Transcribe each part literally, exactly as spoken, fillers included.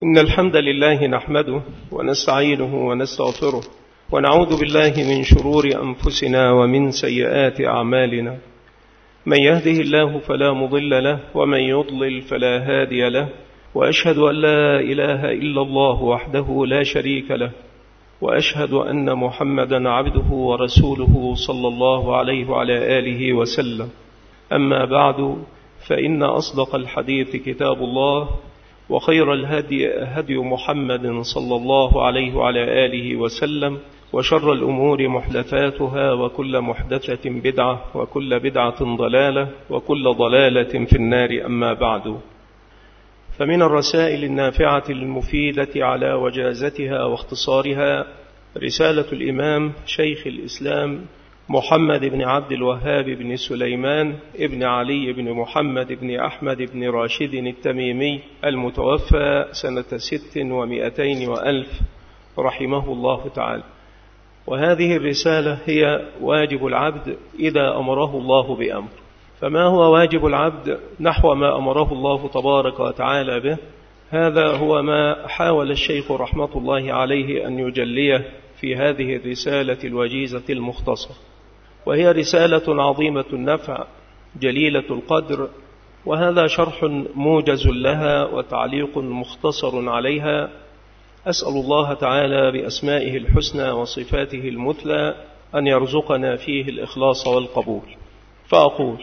إن الحمد لله نحمده ونستعينه ونستغفره ونعوذ بالله من شرور أنفسنا ومن سيئات أعمالنا. من يهده الله فلا مضل له ومن يضلل فلا هادي له، وأشهد أن لا إله إلا الله وحده لا شريك له، وأشهد أن محمدا عبده ورسوله صلى الله عليه وعلى آله وسلم. أما بعد، فإن أصدق الحديث كتاب الله، وخير الهدي هدي محمد صلى الله عليه وعلى آله وسلم، وشر الأمور محدثاتها، وكل محدثة بدعة، وكل بدعة ضلالة، وكل ضلالة في النار. أما بعد، فمن الرسائل النافعة المفيدة على وجازتها واختصارها رسالة الإمام شيخ الإسلام محمد بن عبد الوهاب بن سليمان بن علي بن محمد بن أحمد بن راشد التميمي المتوفى سنة ست ومئتين وألف رحمه الله تعالى. وهذه الرسالة هي واجب العبد إذا أمره الله بأمر. فما هو واجب العبد نحو ما أمره الله تبارك وتعالى به؟ هذا هو ما حاول الشيخ رحمة الله عليه أن يجليه في هذه الرسالة الوجيزة المختصرة، وهي رسالة عظيمة النفع جليلة القدر، وهذا شرح موجز لها وتعليق مختصر عليها. أسأل الله تعالى بأسمائه الحسنى وصفاته المثلى أن يرزقنا فيه الإخلاص والقبول. فأقول: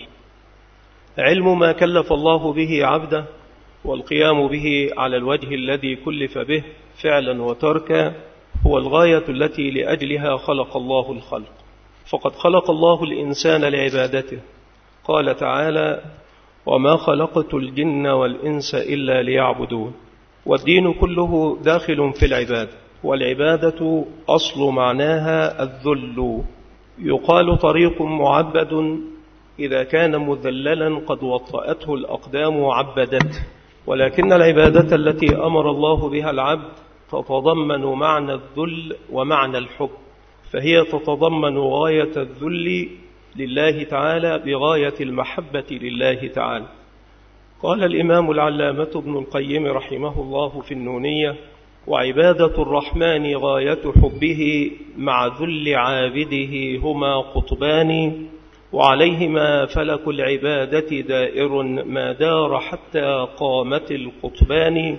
علم ما كلف الله به عبده والقيام به على الوجه الذي كلف به فعلا وتركا هو الغاية التي لأجلها خلق الله الخلق. فقد خلق الله الإنسان لعبادته. قال تعالى: وما خلقت الجن والإنس إلا ليعبدون. والدين كله داخل في العبادة، والعبادة أصل معناها الذل. يقال طريق معبد إذا كان مذللا قد وطأته الأقدام وعبدته، ولكن العبادة التي أمر الله بها العبد تتضمن معنى الذل ومعنى الحب، فهي تتضمن غاية الذل لله تعالى بغاية المحبة لله تعالى. قال الإمام العلامة ابن القيم رحمه الله في النونية: وعبادة الرحمن غاية حبه مع ذل عابده هما قطبان، وعليهما فلك العبادة دائر ما دار حتى قامت القطبان،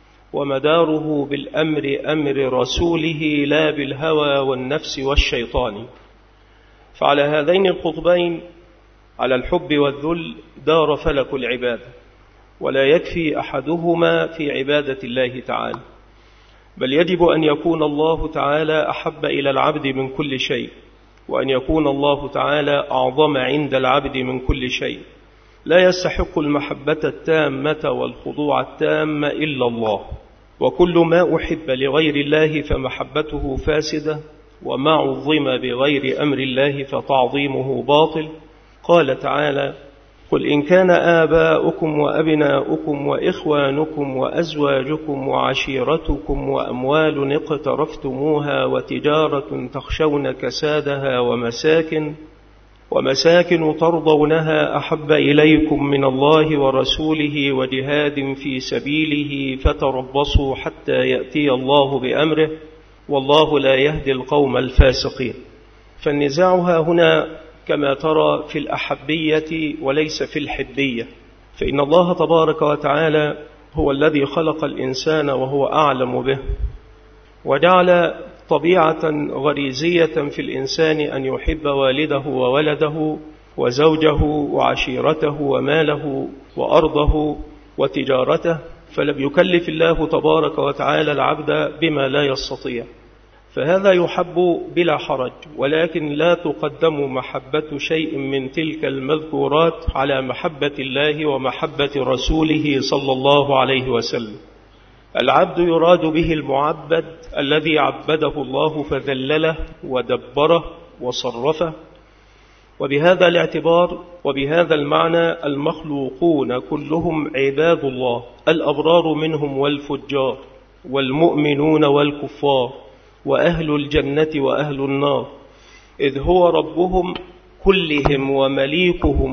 ومداره بالأمر أمر رسوله لا بالهوى والنفس والشيطان. فعلى هذين القطبين، على الحب والذل، دار فلك العبادة، ولا يكفي أحدهما في عبادة الله تعالى، بل يجب أن يكون الله تعالى أحب إلى العبد من كل شيء، وأن يكون الله تعالى أعظم عند العبد من كل شيء. لا يستحق المحبة التامة والخضوع التام إلا الله، وكل ما أحب لغير الله فمحبته فاسدة، وما عظم بغير أمر الله فتعظيمه باطل. قال تعالى: قل إن كان آباؤكم وأبناؤكم وإخوانكم وأزواجكم وعشيرتكم وأموال اقترفتموها وتجارة تخشون كسادها ومساكن ومساكن ترضونها أحب إليكم من الله ورسوله وجهاد في سبيله فتربصوا حتى يأتي الله بأمره والله لا يهدي القوم الفاسقين. فالنزاع ها هنا كما ترى في الأحبية وليس في الحبية، فإن الله تبارك وتعالى هو الذي خلق الإنسان وهو أعلم به، وجعل طبيعة غريزية في الإنسان أن يحب والده وولده وزوجه وعشيرته وماله وأرضه وتجارته، فلم يكلف الله تبارك وتعالى العبد بما لا يستطيع، فهذا يحب بلا حرج، ولكن لا تقدم محبة شيء من تلك المذكورات على محبة الله ومحبة رسوله صلى الله عليه وسلم. العبد يراد به المعبد الذي عبده الله فذلله ودبره وصرفه. وبهذا الاعتبار وبهذا المعنى المخلوقون كلهم عباد الله، الأبرار منهم والفجار، والمؤمنون والكفار، وأهل الجنة وأهل النار، إذ هو ربهم كلهم ومليكهم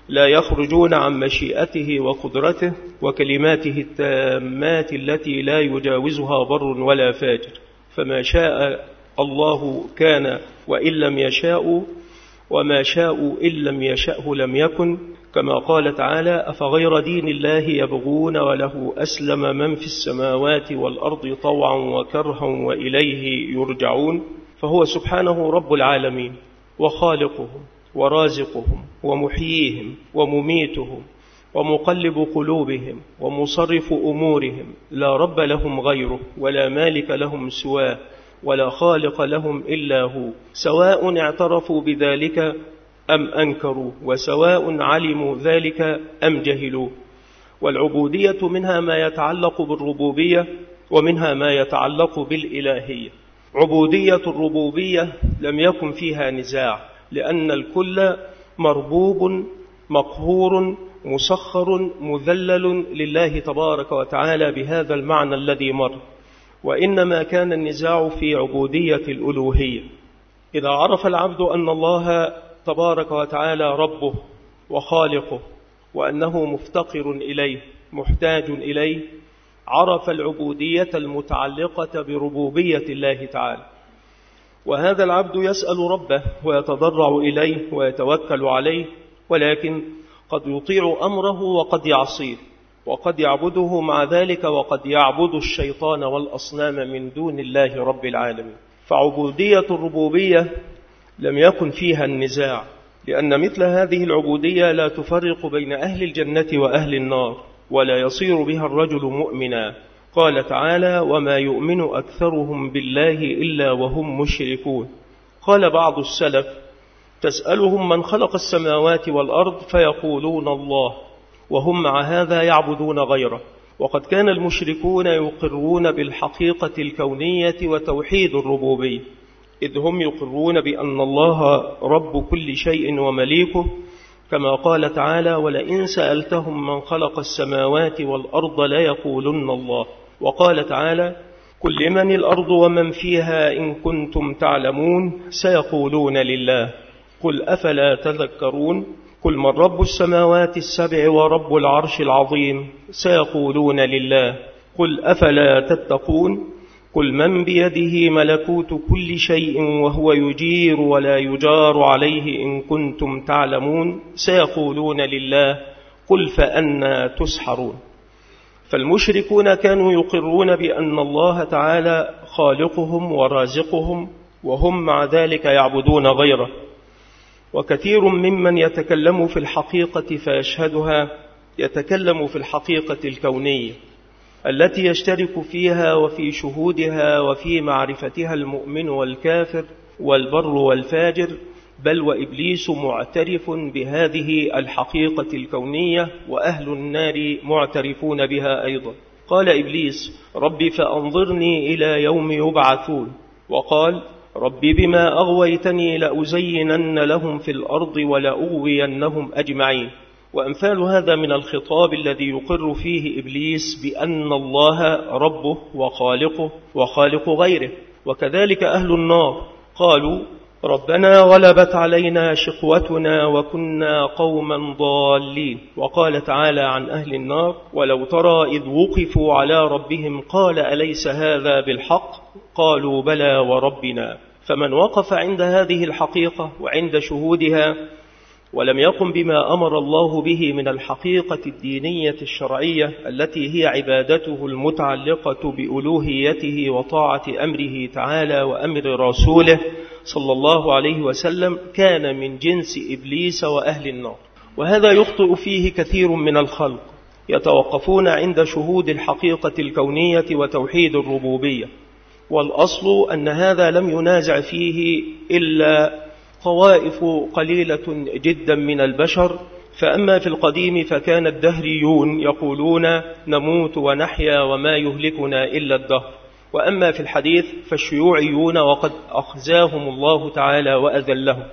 لا يخرجون عن مشيئته وقدرته وكلماته التامات التي لا يجاوزها بر ولا فاجر، فما شاء الله كان وإن لم يشاء، وما شاءوا إن لم يشأه لم يكن، كما قال تعالى: أفغير دين الله يبغون وله أسلم من في السماوات والأرض طوعا وكرها وإليه يرجعون. فهو سبحانه رب العالمين وخالقهم ورازقهم ومحييهم ومميتهم ومقلب قلوبهم ومصرف أمورهم، لا رب لهم غيره ولا مالك لهم سواه ولا خالق لهم إلا هو، سواء اعترفوا بذلك أم أنكروا، وسواء علموا ذلك أم جهلوا. والعبودية منها ما يتعلق بالربوبية ومنها ما يتعلق بالإلهية. عبودية الربوبية لم يكن فيها نزاع، لأن الكل مربوب مقهور مسخر مذلل لله تبارك وتعالى بهذا المعنى الذي مر. وإنما كان النزاع في عبودية الألوهية. إذا عرف العبد أن الله تبارك وتعالى ربه وخالقه وأنه مفتقر إليه محتاج إليه، عرف العبودية المتعلقة بربوبية الله تعالى. وهذا العبد يسأل ربه ويتضرع إليه ويتوكل عليه، ولكن قد يطيع أمره وقد يعصيه، وقد يعبده مع ذلك وقد يعبد الشيطان والأصنام من دون الله رب العالمين. فعبودية الربوبية لم يكن فيها النزاع، لأن مثل هذه العبودية لا تفرق بين أهل الجنة وأهل النار، ولا يصير بها الرجل مؤمنا. قال تعالى: وما يؤمن أكثرهم بالله إلا وهم مشركون. قال بعض السلف: تسألهم من خلق السماوات والأرض فيقولون الله، وهم مع هذا يعبدون غيره. وقد كان المشركون يقرون بالحقيقة الكونية وتوحيد الربوبية، إذ هم يقرون بأن الله رب كل شيء ومليكه، كما قال تعالى: ولئن سألتهم من خلق السماوات والأرض ليقولن الله. وقال تعالى: قل لمن الأرض ومن فيها إن كنتم تعلمون سيقولون لله قل أفلا تذكرون. قل من رب السماوات السبع ورب العرش العظيم سيقولون لله قل أفلا تتقون. قل من بيده ملكوت كل شيء وهو يجير ولا يجار عليه إن كنتم تعلمون سيقولون لله قل فأنى تسحرون. فالمشركون كانوا يقرون بأن الله تعالى خالقهم ورازقهم، وهم مع ذلك يعبدون غيره. وكثير ممن يتكلم في الحقيقة فيشهدها يتكلم في الحقيقة الكونية التي يشترك فيها وفي شهودها وفي معرفتها المؤمن والكافر والبر والفاجر، بل وإبليس معترف بهذه الحقيقة الكونية، وأهل النار معترفون بها أيضا. قال إبليس: رب فأنظرني إلى يوم يبعثون. وقال: رب بما أغويتني لأزينن لهم في الأرض ولأغوينهم أجمعين. وأمثال هذا من الخطاب الذي يقر فيه إبليس بأن الله ربه وخالقه وخالق غيره. وكذلك أهل النار قالوا: ربنا غلبت علينا شقوتنا وكنا قوما ضالين. وقال تعالى عن أهل النار: ولو ترى إذ وقفوا على ربهم قال أليس هذا بالحق قالوا بلى وربنا. فمن وقف عند هذه الحقيقة وعند شهودها ولم يقم بما أمر الله به من الحقيقة الدينية الشرعية التي هي عبادته المتعلقة بألوهيته وطاعة أمره تعالى وأمر رسوله صلى الله عليه وسلم، كان من جنس إبليس وأهل النار. وهذا يخطئ فيه كثير من الخلق، يتوقفون عند شهود الحقيقة الكونية وتوحيد الربوبية، والأصل أن هذا لم ينازع فيه إلا طوائف قليلة جدا من البشر. فأما في القديم فكان الدهريون يقولون نموت ونحيا وما يهلكنا إلا الدهر. وأما في الحديث فالشيوعيون وقد أخزاهم الله تعالى وأذلهم.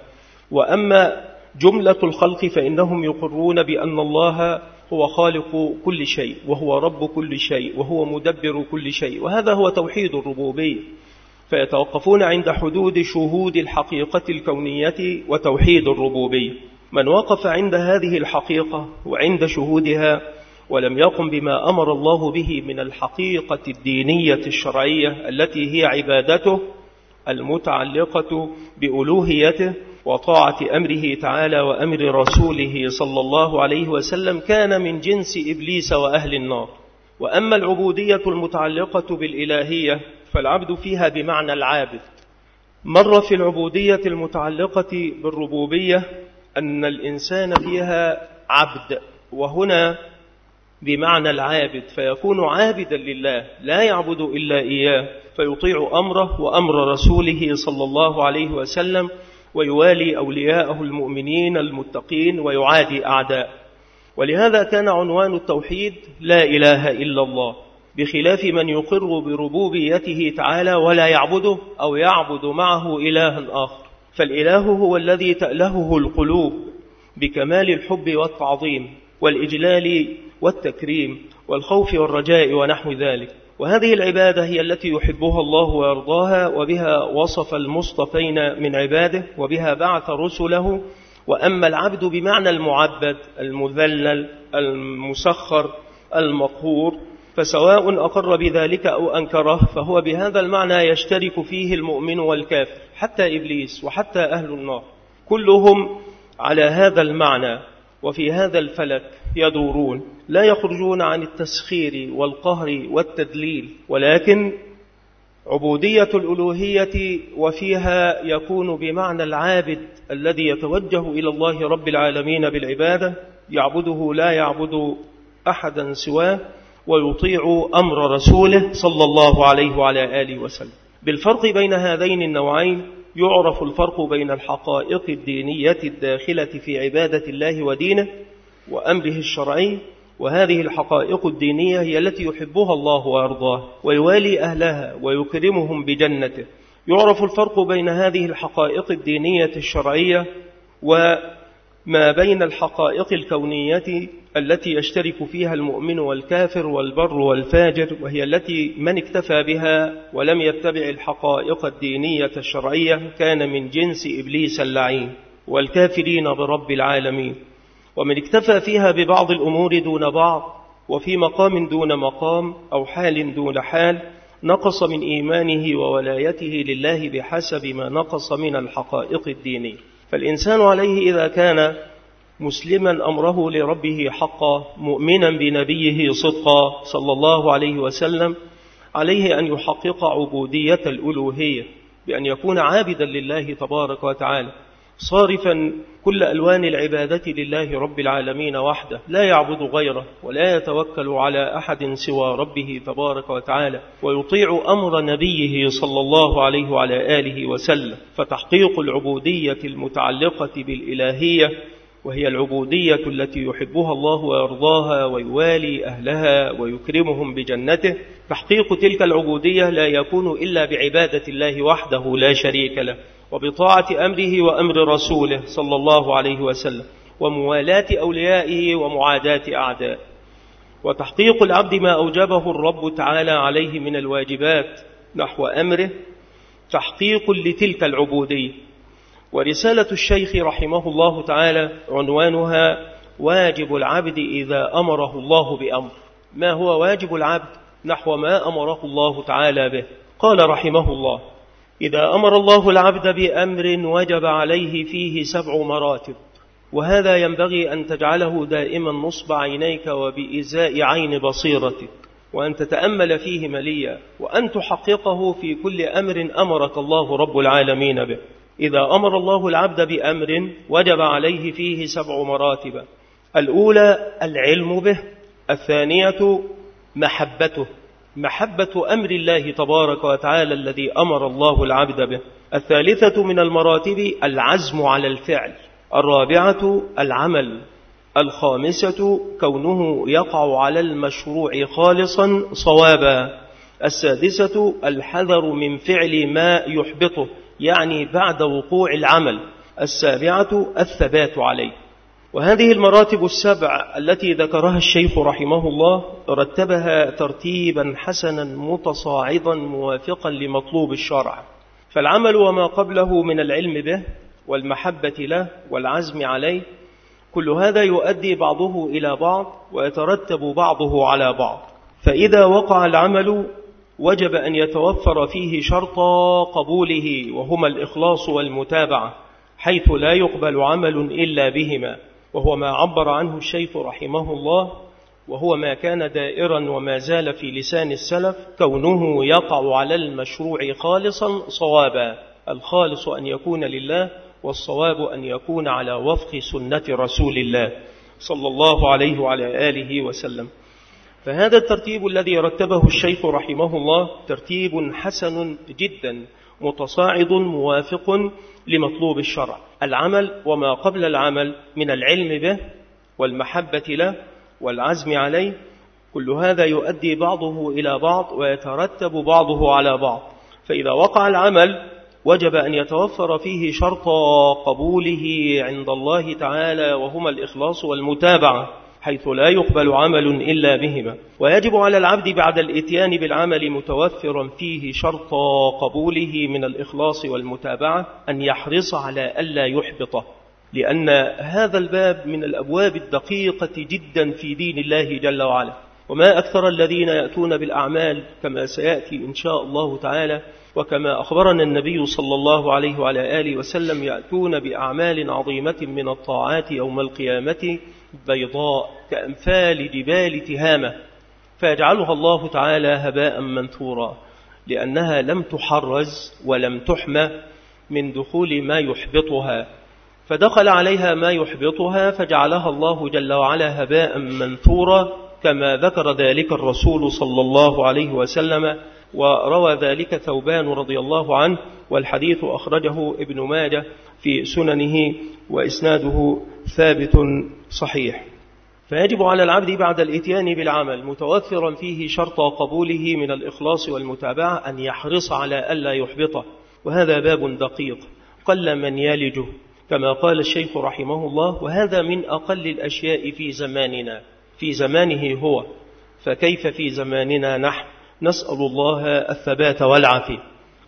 وأما جملة الخلق فإنهم يقرون بأن الله هو خالق كل شيء وهو رب كل شيء وهو مدبر كل شيء، وهذا هو توحيد الربوبية. فيتوقفون عند حدود شهود الحقيقة الكونية وتوحيد الربوبية. من وقف عند هذه الحقيقة وعند شهودها ولم يقم بما أمر الله به من الحقيقة الدينية الشرعية التي هي عبادته المتعلقة بألوهيته وطاعة أمره تعالى وأمر رسوله صلى الله عليه وسلم، كان من جنس إبليس وأهل النار. وأما العبودية المتعلقة بالإلهية فالعبد فيها بمعنى العابد. مر في العبودية المتعلقة بالربوبية أن الإنسان فيها عبد، وهنا بمعنى العابد، فيكون عابدا لله لا يعبد إلا إياه، فيطيع أمره وأمر رسوله صلى الله عليه وسلم، ويوالي أولياءه المؤمنين المتقين ويعادي أعداء. ولهذا كان عنوان التوحيد لا إله إلا الله، بخلاف من يقر بربوبيته تعالى ولا يعبده أو يعبد معه إلها آخر. فالإله هو الذي تألهه القلوب بكمال الحب والتعظيم والإجلال والتكريم والخوف والرجاء ونحو ذلك. وهذه العبادة هي التي يحبها الله ويرضاها، وبها وصف المصطفين من عباده، وبها بعث رسله. وأما العبد بمعنى المعبد المذلل المسخر المقهور، فسواء أقر بذلك أو أنكره، فهو بهذا المعنى يشترك فيه المؤمن والكافر، حتى إبليس وحتى أهل النار كلهم على هذا المعنى وفي هذا الفلك يدورون، لا يخرجون عن التسخير والقهر والتدليل. ولكن عبودية الألوهية وفيها يكون بمعنى العابد الذي يتوجه إلى الله رب العالمين بالعبادة، يعبده لا يعبد أحدا سواه، ويطيع أمر رسوله صلى الله عليه وعلى آله وسلم. بالفرق بين هذين النوعين يعرف الفرق بين الحقائق الدينية الداخلة في عبادة الله ودينه وأمره الشرعي، وهذه الحقائق الدينية هي التي يحبها الله ويرضاه ويوالي أهلها ويكرمهم بجنته. يعرف الفرق بين هذه الحقائق الدينية الشرعية وما بين الحقائق الكونية التي يشترك فيها المؤمن والكافر والبر والفاجر، وهي التي من اكتفى بها ولم يتبع الحقائق الدينية الشرعية كان من جنس إبليس اللعين والكافرين برب العالمين. ومن اكتفى فيها ببعض الأمور دون بعض، وفي مقام دون مقام أو حال دون حال، نقص من إيمانه وولايته لله بحسب ما نقص من الحقائق الدينية. فالإنسان عليه إذا كان مسلما أمره لربه حقا، مؤمنا بنبيه صدقا صلى الله عليه وسلم، عليه أن يحقق عبودية الألوهية بأن يكون عابدا لله تبارك وتعالى، صارفا كل ألوان العبادة لله رب العالمين وحده، لا يعبد غيره ولا يتوكل على أحد سوى ربه تبارك وتعالى، ويطيع أمر نبيه صلى الله عليه وعلى آله وسلم. فتحقيق العبودية المتعلقة بالإلهية، وهي العبودية التي يحبها الله ويرضاها ويوالي أهلها ويكرمهم بجنته، تحقيق تلك العبودية لا يكون إلا بعبادة الله وحده لا شريك له، وبطاعة أمره وأمر رسوله صلى الله عليه وسلم، وموالاة أوليائه ومعاداة أعداء. وتحقيق العبد ما أوجبه الرب تعالى عليه من الواجبات نحو أمره تحقيق لتلك العبودية. ورسالة الشيخ رحمه الله تعالى عنوانها واجب العبد إذا أمره الله بأمر. ما هو واجب العبد نحو ما أمره الله تعالى به؟ قال رحمه الله: إذا أمر الله العبد بأمر وجب عليه فيه سبع مراتب، وهذا ينبغي أن تجعله دائما نصب عينيك وبإزاء عين بصيرتك، وأن تتأمل فيه مليا، وأن تحققه في كل أمر أمرك الله رب العالمين به. إذا أمر الله العبد بأمر وجب عليه فيه سبع مراتب: الأولى العلم به، الثانية محبته، محبة أمر الله تبارك وتعالى الذي أمر الله العبد به، الثالثة من المراتب العزم على الفعل، الرابعة العمل، الخامسة كونه يقع على المشروع خالصا صوابا، السادسة الحذر من فعل ما يحبطه يعني بعد وقوع العمل، السابعة الثبات عليه. وهذه المراتب السبع التي ذكرها الشيخ رحمه الله رتبها ترتيبا حسنا متصاعدا موافقا لمطلوب الشرع. فالعمل وما قبله من العلم به والمحبة له والعزم عليه كل هذا يؤدي بعضه إلى بعض ويترتب بعضه على بعض. فإذا وقع العمل وجب أن يتوفر فيه شرط قبوله، وهما الإخلاص والمتابعة، حيث لا يقبل عمل إلا بهما، وهو ما عبر عنه الشيخ رحمه الله، وهو ما كان دائرا وما زال في لسان السلف، كونه يقع على المشروع خالصا صوابا. الخالص أن يكون لله، والصواب أن يكون على وفق سنة رسول الله صلى الله عليه وعلى آله وسلم. فهذا الترتيب الذي رتبه الشيخ رحمه الله ترتيب حسن جدا متصاعد موافق لمطلوب الشرع. العمل وما قبل العمل من العلم به والمحبة له والعزم عليه، كل هذا يؤدي بعضه إلى بعض ويترتب بعضه على بعض. فإذا وقع العمل وجب أن يتوفر فيه شرط قبوله عند الله تعالى، وهما الإخلاص والمتابعة، حيث لا يقبل عمل إلا بهما. ويجب على العبد بعد الإتيان بالعمل متوفرا فيه شرط قبوله من الإخلاص والمتابعة أن يحرص على ألا يحبطه، لأن هذا الباب من الأبواب الدقيقة جدا في دين الله جل وعلا. وما أكثر الذين يأتون بالأعمال كما سيأتي إن شاء الله تعالى، وكما أخبرنا النبي صلى الله عليه وعلى آله وسلم، يأتون بأعمال عظيمة من الطاعات يوم القيامة بيضاء كأمثال جبال تهامة، فيجعلها الله تعالى هباء منثورا، لأنها لم تحرز ولم تحمى من دخول ما يحبطها، فدخل عليها ما يحبطها فجعلها الله جل وعلا هباء منثورا، كما ذكر ذلك الرسول صلى الله عليه وسلم، وروى ذلك ثوبان رضي الله عنه، والحديث أخرجه ابن ماجه في سننه وإسناده ثابت صحيح. فيجب على العبد بعد الإتيان بالعمل متوفرا فيه شرط قبوله من الإخلاص والمتابعة أن يحرص على ألا يحبطه، وهذا باب دقيق قل من يلجه، كما قال الشيخ رحمه الله: وهذا من أقل الأشياء في زماننا، في زمانه هو، فكيف في زماننا نحن؟ نسأل الله الثبات والعافية.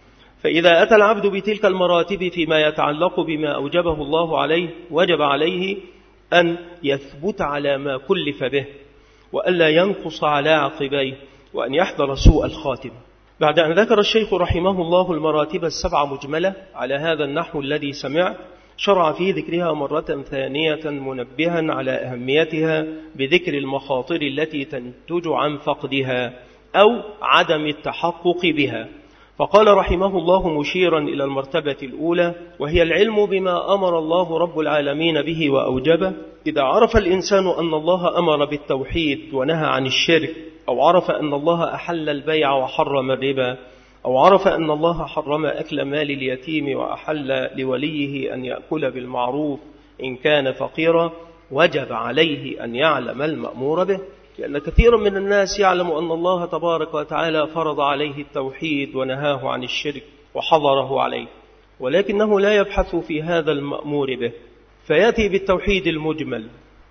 فإذا أتى العبد بتلك المراتب فيما يتعلق بما أوجبه الله عليه، وجب عليه أن يثبت على ما كلف به، وألا ينقص على عقبيه، وأن يحذر سوء الخاتمة. بعد أن ذكر الشيخ رحمه الله المراتب السبع مجملة على هذا النحو الذي سمع، شرع في ذكرها مرة ثانية منبها على أهميتها بذكر المخاطر التي تنتج عن فقدها أو عدم التحقق بها. فقال رحمه الله مشيرا إلى المرتبة الأولى، وهي العلم بما أمر الله رب العالمين به وأوجبه. إذا عرف الإنسان أن الله أمر بالتوحيد ونهى عن الشرك، أو عرف أن الله أحل البيع وحرم الربا، أو عرف أن الله حرم أكل مال اليتيم وأحل لوليه أن يأكل بالمعروف إن كان فقيرا، وجب عليه أن يعلم المأمور به، لأن كثيرا من الناس يعلم أن الله تبارك وتعالى فرض عليه التوحيد ونهاه عن الشرك وحظره عليه، ولكنه لا يبحث في هذا المأمور به، فيأتي بالتوحيد المجمل،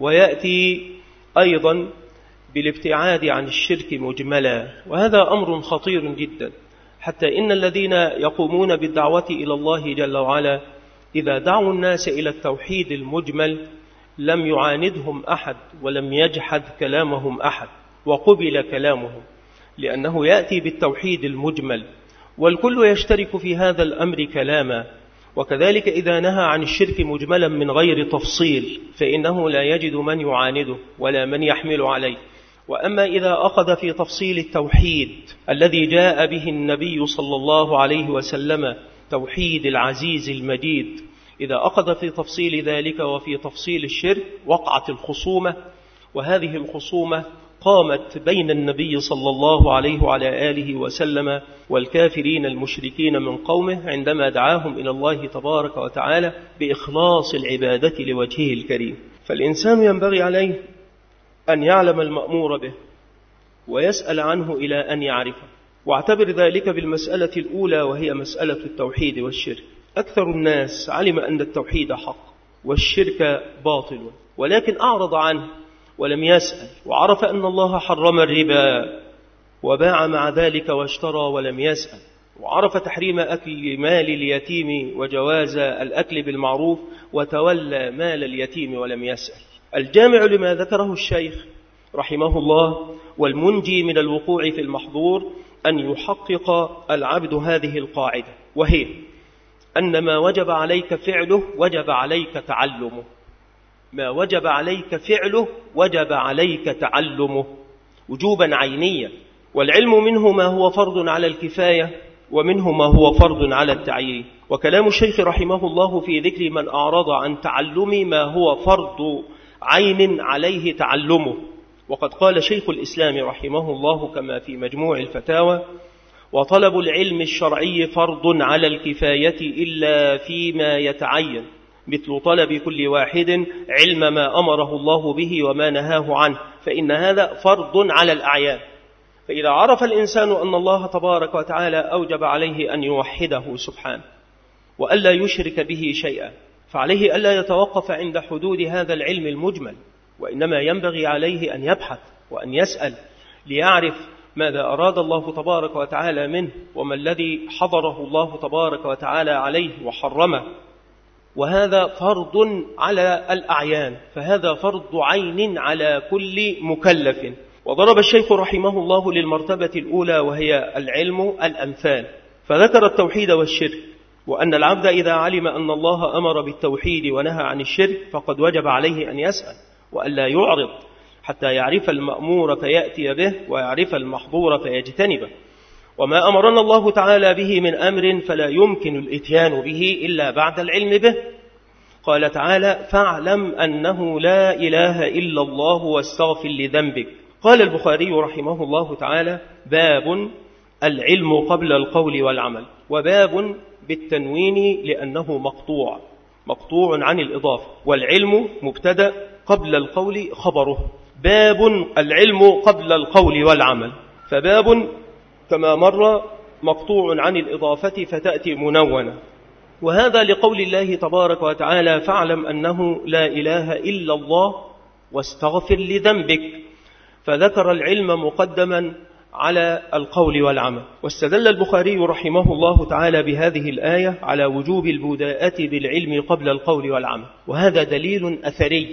ويأتي أيضا بالابتعاد عن الشرك مجملا، وهذا أمر خطير جدا، حتى إن الذين يقومون بالدعوة إلى الله جل وعلا إذا دعوا الناس إلى التوحيد المجمل لم يعاندهم أحد ولم يجحد كلامهم أحد، وقبل كلامهم، لأنه يأتي بالتوحيد المجمل، والكل يشترك في هذا الأمر كلاما. وكذلك إذا نهى عن الشرك مجملا من غير تفصيل فإنه لا يجد من يعانده ولا من يحمل عليه. وأما إذا أخذ في تفصيل التوحيد الذي جاء به النبي صلى الله عليه وسلم، توحيد العزيز المجيد، إذا أخذ في تفصيل ذلك وفي تفصيل الشرك وقعت الخصومة، وهذه الخصومة قامت بين النبي صلى الله عليه وعلى آله وسلم والكافرين المشركين من قومه عندما دعاهم إلى الله تبارك وتعالى بإخلاص العبادة لوجهه الكريم. فالإنسان ينبغي عليه أن يعلم المأمور به ويسأل عنه إلى أن يعرفه، واعتبر ذلك بالمسألة الأولى وهي مسألة التوحيد والشرك. أكثر الناس علم أن التوحيد حق والشرك باطل، ولكن أعرض عنه ولم يسأل، وعرف أن الله حرم الربا وباع مع ذلك واشترى ولم يسأل، وعرف تحريم أكل مال اليتيم وجواز الأكل بالمعروف وتولى مال اليتيم ولم يسأل. الجامع لما ذكره الشيخ رحمه الله والمنجي من الوقوع في المحظور أن يحقق العبد هذه القاعدة، وهي أن ما وجب عليك فعله وجب عليك تعلمه. ما وجب عليك فعله وجب عليك تعلمه وجوبا عينيا، والعلم منه ما هو فرض على الكفاية ومنه ما هو فرض على التعيين. وكلام الشيخ رحمه الله في ذكر من أعرض عن تعلم ما هو فرض عين عليه تعلمه. وقد قال شيخ الإسلام رحمه الله كما في مجموع الفتاوى: وطلب العلم الشرعي فرض على الكفاية إلا فيما يتعين، مثل طلب كل واحد علم ما أمره الله به وما نهاه عنه، فإن هذا فرض على الأعيان. فإذا عرف الإنسان أن الله تبارك وتعالى أوجب عليه أن يوحده سبحانه وألا يشرك به شيئا، فعليه ألا يتوقف عند حدود هذا العلم المجمل، وإنما ينبغي عليه أن يبحث وأن يسأل ليعرف ماذا أراد الله تبارك وتعالى منه، وما الذي حضره الله تبارك وتعالى عليه وحرمه. وهذا فرض على الأعيان، فهذا فرض عين على كل مكلف. وضرب الشيخ رحمه الله للمرتبة الأولى وهي العلم الأمثال، فذكر التوحيد والشرك، وأن العبد إذا علم أن الله أمر بالتوحيد ونهى عن الشرك فقد وجب عليه أن يسأل وألا يعرض حتى يعرف المأمور فيأتي به ويعرف المحظور فيجتنبه. وما أمرنا الله تعالى به من أمر فلا يمكن الإتيان به إلا بعد العلم به. قال تعالى: فاعلم أنه لا إله إلا الله واستغفر لذنبك. قال البخاري رحمه الله تعالى: باب العلم قبل القول والعمل، وباب بالتنوين لأنه مقطوع مقطوع عن الإضافة، والعلم مبتدأ قبل القول خبره. باب العلم قبل القول والعمل، فباب كما مر مقطوع عن الإضافة فتأتي منونة، وهذا لقول الله تبارك وتعالى: فاعلم أنه لا إله إلا الله واستغفر لذنبك، فذكر العلم مقدما على القول والعمل. واستدل البخاري رحمه الله تعالى بهذه الآية على وجوب البداءة بالعلم قبل القول والعمل، وهذا دليل أثري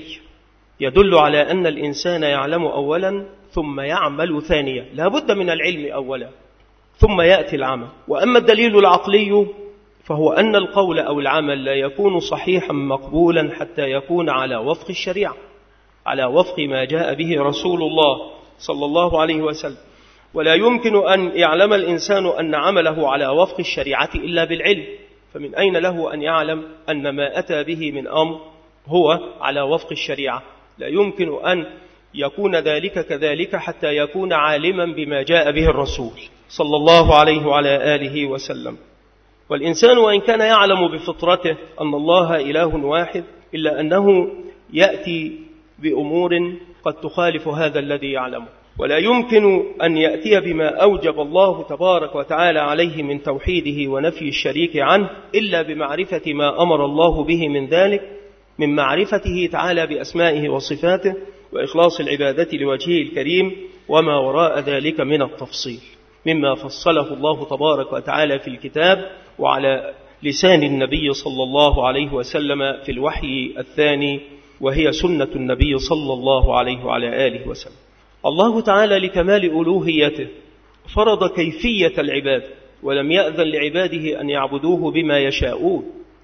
يدل على أن الإنسان يعلم أولا ثم يعمل ثانيا، لا بد من العلم أولا ثم يأتي العمل. وأما الدليل العقلي فهو أن القول أو العمل لا يكون صحيحا مقبولا حتى يكون على وفق الشريعة، على وفق ما جاء به رسول الله صلى الله عليه وسلم. ولا يمكن أن يعلم الإنسان أن عمله على وفق الشريعة إلا بالعلم، فمن أين له أن يعلم أن ما أتى به من أمر هو على وفق الشريعة؟ لا يمكن أن يكون ذلك كذلك حتى يكون عالما بما جاء به الرسول صلى الله عليه وعلى آله وسلم. والإنسان وإن كان يعلم بفطرته أن الله إله واحد، إلا أنه يأتي بأمور قد تخالف هذا الذي يعلمه، ولا يمكن أن يأتي بما أوجب الله تبارك وتعالى عليه من توحيده ونفي الشريك عنه إلا بمعرفة ما أمر الله به من ذلك، من معرفته تعالى بأسمائه وصفاته وإخلاص العبادة لوجهه الكريم، وما وراء ذلك من التفصيل مما فصله الله تبارك وتعالى في الكتاب وعلى لسان النبي صلى الله عليه وسلم في الوحي الثاني، وهي سنة النبي صلى الله عليه وعلى آله وسلم. الله تعالى لكمال ألوهيته فرض كيفية العباد، ولم يأذن لعباده أن يعبدوه بما يشاءون،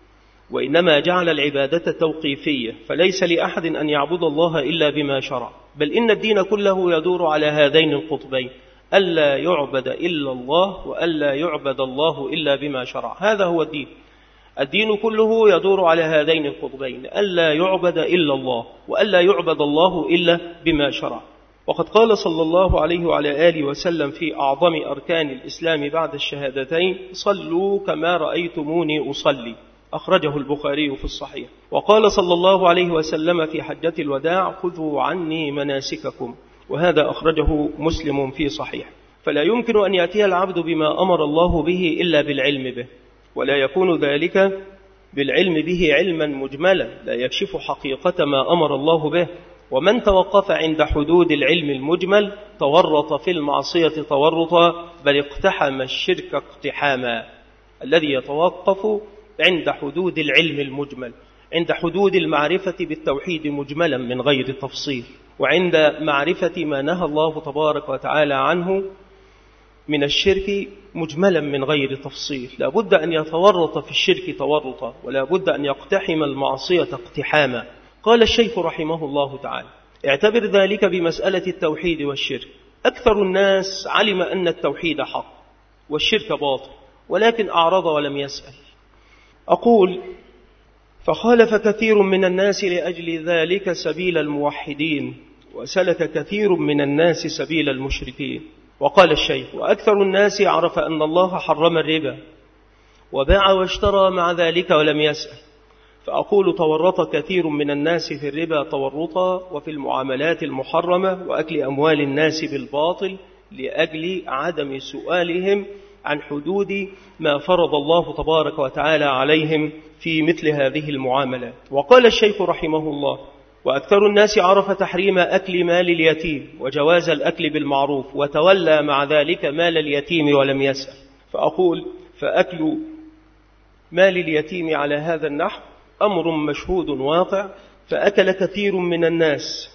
وإنما جعل العبادة توقيفية، فليس لأحد أن يعبد الله إلا بما شرع، بل إن الدين كله يدور على هذين القطبين: ألا يعبد إلا الله وألا يعبد الله إلا بما شرع. هذا هو الدين. الدين كله يدور على هذين القطبين: ألا يعبد إلا الله وألا يعبد الله إلا بما شرع. وقد قال صلى الله عليه وعلى آله وسلم في أعظم أركان الإسلام بعد الشهادتين: صلوا كما رأيتموني أصلي، أخرجه البخاري في الصحيح. وقال صلى الله عليه وسلم في حجة الوداع: خذوا عني مناسككم، وهذا أخرجه مسلم في صحيح. فلا يمكن أن يأتي العبد بما أمر الله به إلا بالعلم به، ولا يكون ذلك بالعلم به علما مجملا لا يكشف حقيقة ما أمر الله به. ومن توقف عند حدود العلم المجمل تورط في المعصية تورطا، بل اقتحم الشرك اقتحاما. الذي يتوقف عند حدود العلم المجمل، عند حدود المعرفة بالتوحيد مجملا من غير تفصيل، وعند معرفة ما نهى الله تبارك وتعالى عنه من الشرك مجملا من غير تفصيل. لا بد أن يتورط في الشرك تورطا، ولا بد أن يقتحم المعصية اقتحاما. قال الشيخ رحمه الله تعالى: اعتبر ذلك بمسألة التوحيد والشرك. أكثر الناس علم أن التوحيد حق والشرك باطل، ولكن أعرض ولم يسأل. أقول: فخالف كثير من الناس لأجل ذلك سبيل الموحدين، وسلك كثير من الناس سبيل المشركين. وقال الشيخ: وأكثر الناس عرف أن الله حرم الربا وباع واشترى مع ذلك ولم يسأل. فأقول: تورط كثير من الناس في الربا تورطا وفي المعاملات المحرمة وأكل أموال الناس بالباطل لأجل عدم سؤالهم عن حدود ما فرض الله تبارك وتعالى عليهم في مثل هذه المعاملات. وقال الشيخ رحمه الله: وأكثر الناس عرف تحريم أكل مال اليتيم وجواز الأكل بالمعروف وتولى مع ذلك مال اليتيم ولم يسأل. فأقول: فأكل مال اليتيم على هذا النحو أمر مشهود واقع، فأكل كثير من الناس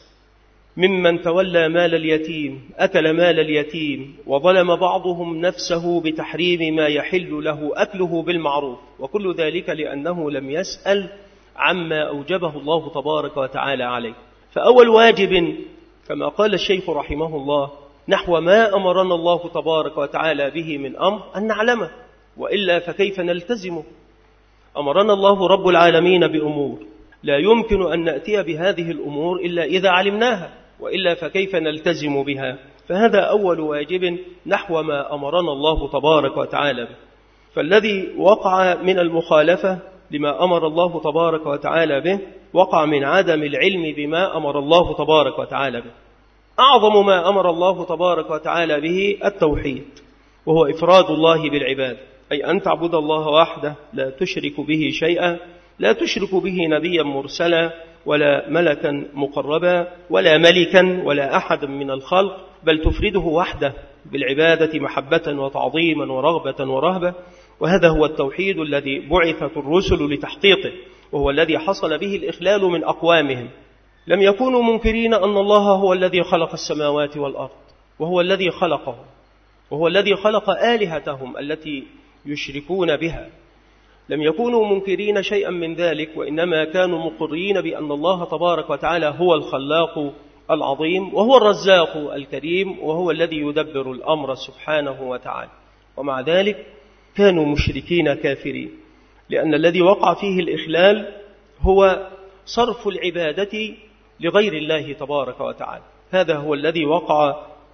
ممن تولى مال اليتيم أكل مال اليتيم، وظلم بعضهم نفسه بتحريم ما يحل له أكله بالمعروف، وكل ذلك لأنه لم يسأل عما أوجبه الله تبارك وتعالى عليه. فأول واجب كما قال الشيخ رحمه الله نحو ما أمرنا الله تبارك وتعالى به من أمر أن نعلمه، وإلا فكيف نلتزمه؟ أمرنا الله رب العالمين بأمور لا يمكن أن نأتي بهذه الأمور إلا إذا علمناها، وإلا فكيف نلتزم بها؟ فهذا أول واجب نحو ما أمرنا الله تبارك وتعالى به. فالذي وقع من المخالفة لما أمر الله تبارك وتعالى به وقع من عدم العلم بما أمر الله تبارك وتعالى به. أعظم ما أمر الله تبارك وتعالى به التوحيد، وهو إفراد الله بالعباد، أي أن تعبد الله وحده لا تشرك به شيئا، لا تشرك به نبيا مرسلا ولا ملكا مقربا ولا ملكا ولا أحد من الخلق، بل تفرده وحده بالعبادة محبة وتعظيما ورغبة ورهبة. وهذا هو التوحيد الذي بعثت الرسل لتحقيقه، وهو الذي حصل به الإخلال من أقوامهم. لم يكونوا منكرين أن الله هو الذي خلق السماوات والأرض، وهو الذي خلقهم، وهو الذي خلق آلهتهم التي يشركون بها. لم يكونوا منكرين شيئا من ذلك، وإنما كانوا مقرين بأن الله تبارك وتعالى هو الخلاق العظيم، وهو الرزاق الكريم، وهو الذي يدبر الأمر سبحانه وتعالى. ومع ذلك كانوا مشركين كافرين، لأن الذي وقع فيه الإخلال هو صرف العبادة لغير الله تبارك وتعالى. هذا هو الذي وقع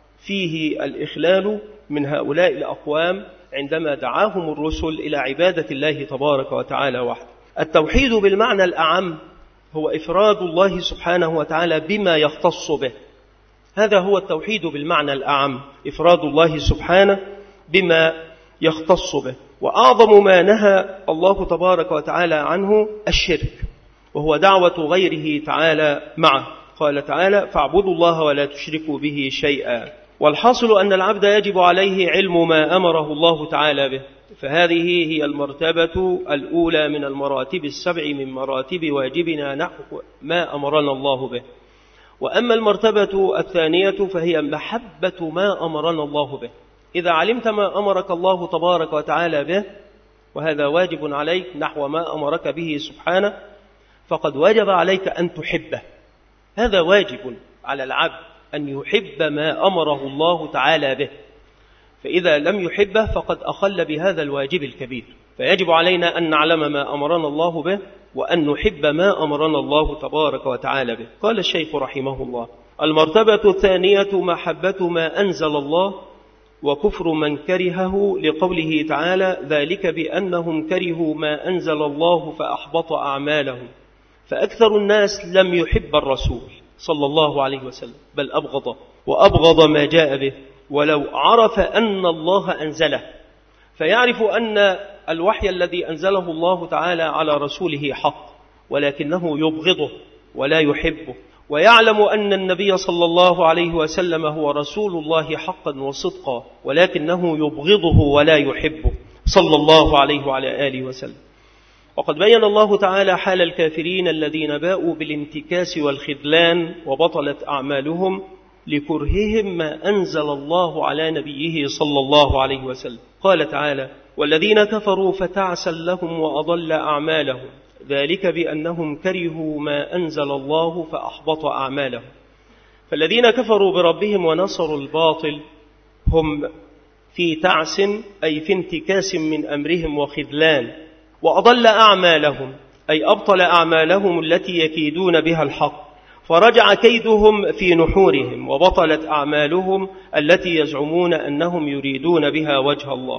فيه الإخلال من هؤلاء الأقوام عندما دعاهم الرسل إلى عبادة الله تبارك وتعالى وحده. التوحيد بالمعنى الأعم هو إفراد الله سبحانه وتعالى بما يختص به. هذا هو التوحيد بالمعنى الأعم، إفراد الله سبحانه بما يختص به. وأعظم ما نهى الله تبارك وتعالى عنه الشرك، وهو دعوة غيره تعالى معه. قال تعالى: فاعبدوا الله ولا تشركوا به شيئا. والحاصل أن العبد يجب عليه علم ما أمره الله تعالى به، فهذه هي المرتبة الأولى من المراتب السبع من مراتب واجبنا نحو ما أمرنا الله به. وأما المرتبة الثانية فهي محبة ما أمرنا الله به. إذا علمت ما أمرك الله تبارك وتعالى به، وهذا واجب عليك نحو ما أمرك به سبحانه، فقد وجب عليك أن تحبه. هذا واجب على العبد أن يحب ما أمره الله تعالى به، فإذا لم يحبه فقد أخل بهذا الواجب الكبير. فيجب علينا أن نعلم ما أمرنا الله به، وأن نحب ما أمرنا الله تبارك وتعالى به. قال الشيخ رحمه الله: المرتبة الثانية محبة ما أنزل الله وكفر من كرهه، لقوله تعالى: ذلك بأنهم كرهوا ما أنزل الله فأحبط أعمالهم. فأكثر الناس لم يحب الرسول صلى الله عليه وسلم، بل أبغض وأبغض ما جاء به، ولو عرف أن الله أنزله، فيعرف أن الوحي الذي أنزله الله تعالى على رسوله حق، ولكنه يبغضه ولا يحبه، ويعلم أن النبي صلى الله عليه وسلم هو رسول الله حقا وصدقا، ولكنه يبغضه ولا يحبه صلى الله عليه وعلى آله وسلم. وقد بين الله تعالى حال الكافرين الذين باءوا بالانتكاس والخذلان وبطلت أعمالهم لكرههم ما أنزل الله على نبيه صلى الله عليه وسلم. قال تعالى: والذين كفروا فتعسا لهم وأضل أعمالهم ذلك بأنهم كرهوا ما أنزل الله فأحبط أعمالهم. فالذين كفروا بربهم ونصروا الباطل هم في تعس أي في انتكاس من أمرهم وخذلان، وأضل أعمالهم أي أبطل أعمالهم التي يكيدون بها الحق، فرجع كيدهم في نحورهم، وبطلت أعمالهم التي يزعمون أنهم يريدون بها وجه الله.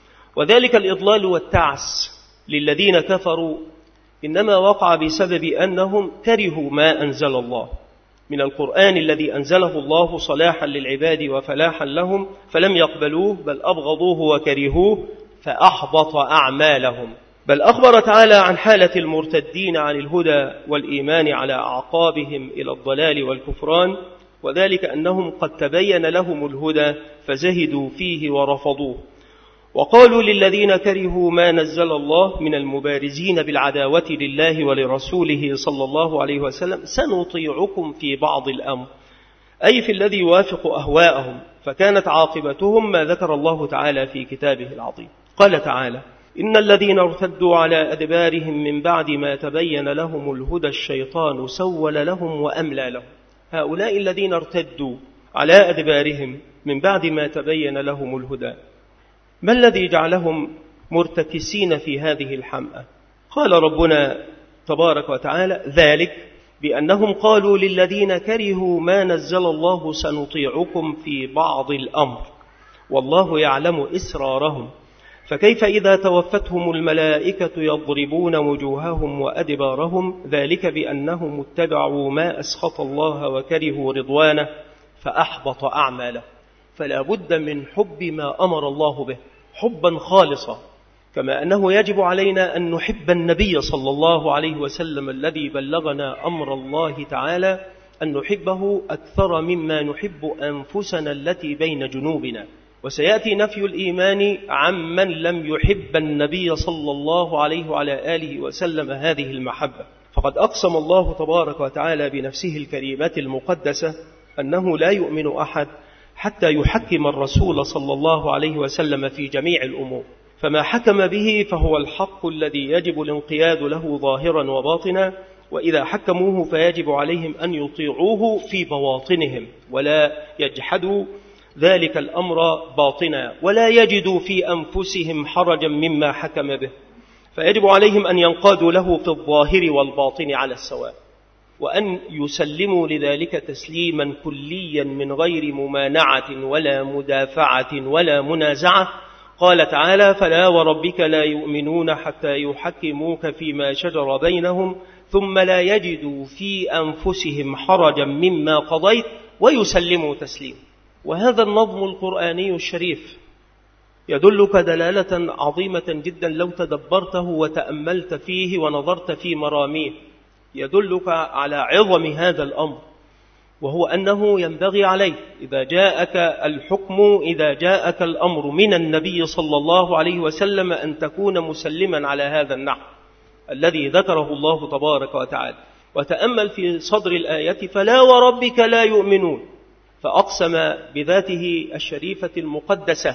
وذلك الإضلال والتعس للذين كفروا إنما وقع بسبب أنهم كرهوا ما أنزل الله من القرآن الذي أنزله الله صلاحا للعباد وفلاحا لهم، فلم يقبلوه بل أبغضوه وكرهوه فأحبط أعمالهم. بل أخبر تعالى عن حالة المرتدين عن الهدى والإيمان على أعقابهم إلى الضلال والكفران، وذلك أنهم قد تبين لهم الهدى فزهدوا فيه ورفضوه. وقالوا للذين كرهوا ما نزل الله من المبارزين بالعداوة لله ولرسوله صلى الله عليه وسلم: سنطيعكم في بعض الأمر، أي في الذي يوافق أهواءهم. فكانت عاقبتهم ما ذكر الله تعالى في كتابه العظيم. قال تعالى: إن الذين ارتدوا على أدبارهم من بعد ما تبين لهم الهدى الشيطان سول لهم وأملى لهم. هؤلاء الذين ارتدوا على أدبارهم من بعد ما تبين لهم الهدى، ما الذي جعلهم مرتكسين في هذه الحمأة؟ قال ربنا تبارك وتعالى: ذلك بأنهم قالوا للذين كرهوا ما نزل الله سنطيعكم في بعض الأمر والله يعلم إسرارهم، فكيف إذا توفتهم الملائكة يضربون وجوههم وأدبارهم، ذلك بأنهم اتبعوا ما أسخط الله وكرهوا رضوانه فأحبط أعماله. فلا بد من حب ما أمر الله به حبا خالصا، كما أنه يجب علينا أن نحب النبي صلى الله عليه وسلم الذي بلغنا أمر الله تعالى، أن نحبه أكثر مما نحب أنفسنا التي بين جنوبنا. وسيأتي نفي الإيمان عمن لم يحب النبي صلى الله عليه وعلى آله وسلم هذه المحبة. فقد أقسم الله تبارك وتعالى بنفسه الكريمة المقدسة أنه لا يؤمن أحد حتى يحكم الرسول صلى الله عليه وسلم في جميع الأمور، فما حكم به فهو الحق الذي يجب الانقياد له ظاهرا وباطنا، وإذا حكموه فيجب عليهم أن يطيعوه في بواطنهم ولا يجحدوا ذلك الأمر باطنا، ولا يجدوا في أنفسهم حرجا مما حكم به، فيجب عليهم أن ينقادوا له في الظاهر والباطن على السواء، وأن يسلموا لذلك تسليما كليا من غير ممانعة ولا مدافعة ولا منازعة. قال تعالى: فلا وربك لا يؤمنون حتى يحكموك فيما شجر بينهم ثم لا يجدوا في أنفسهم حرجا مما قضيت ويسلموا تسليما. وهذا النظم القرآني الشريف يدلك دلالة عظيمة جدا لو تدبرته وتأملت فيه ونظرت في مراميه، يدلك على عظم هذا الأمر، وهو أنه ينبغي عليك إذا جاءك الحكم إذا جاءك الأمر من النبي صلى الله عليه وسلم أن تكون مسلما على هذا النحو الذي ذكره الله تبارك وتعالى. وتأمل في صدر الآية: فلا وربك لا يؤمنون، فأقسم بذاته الشريفة المقدسة،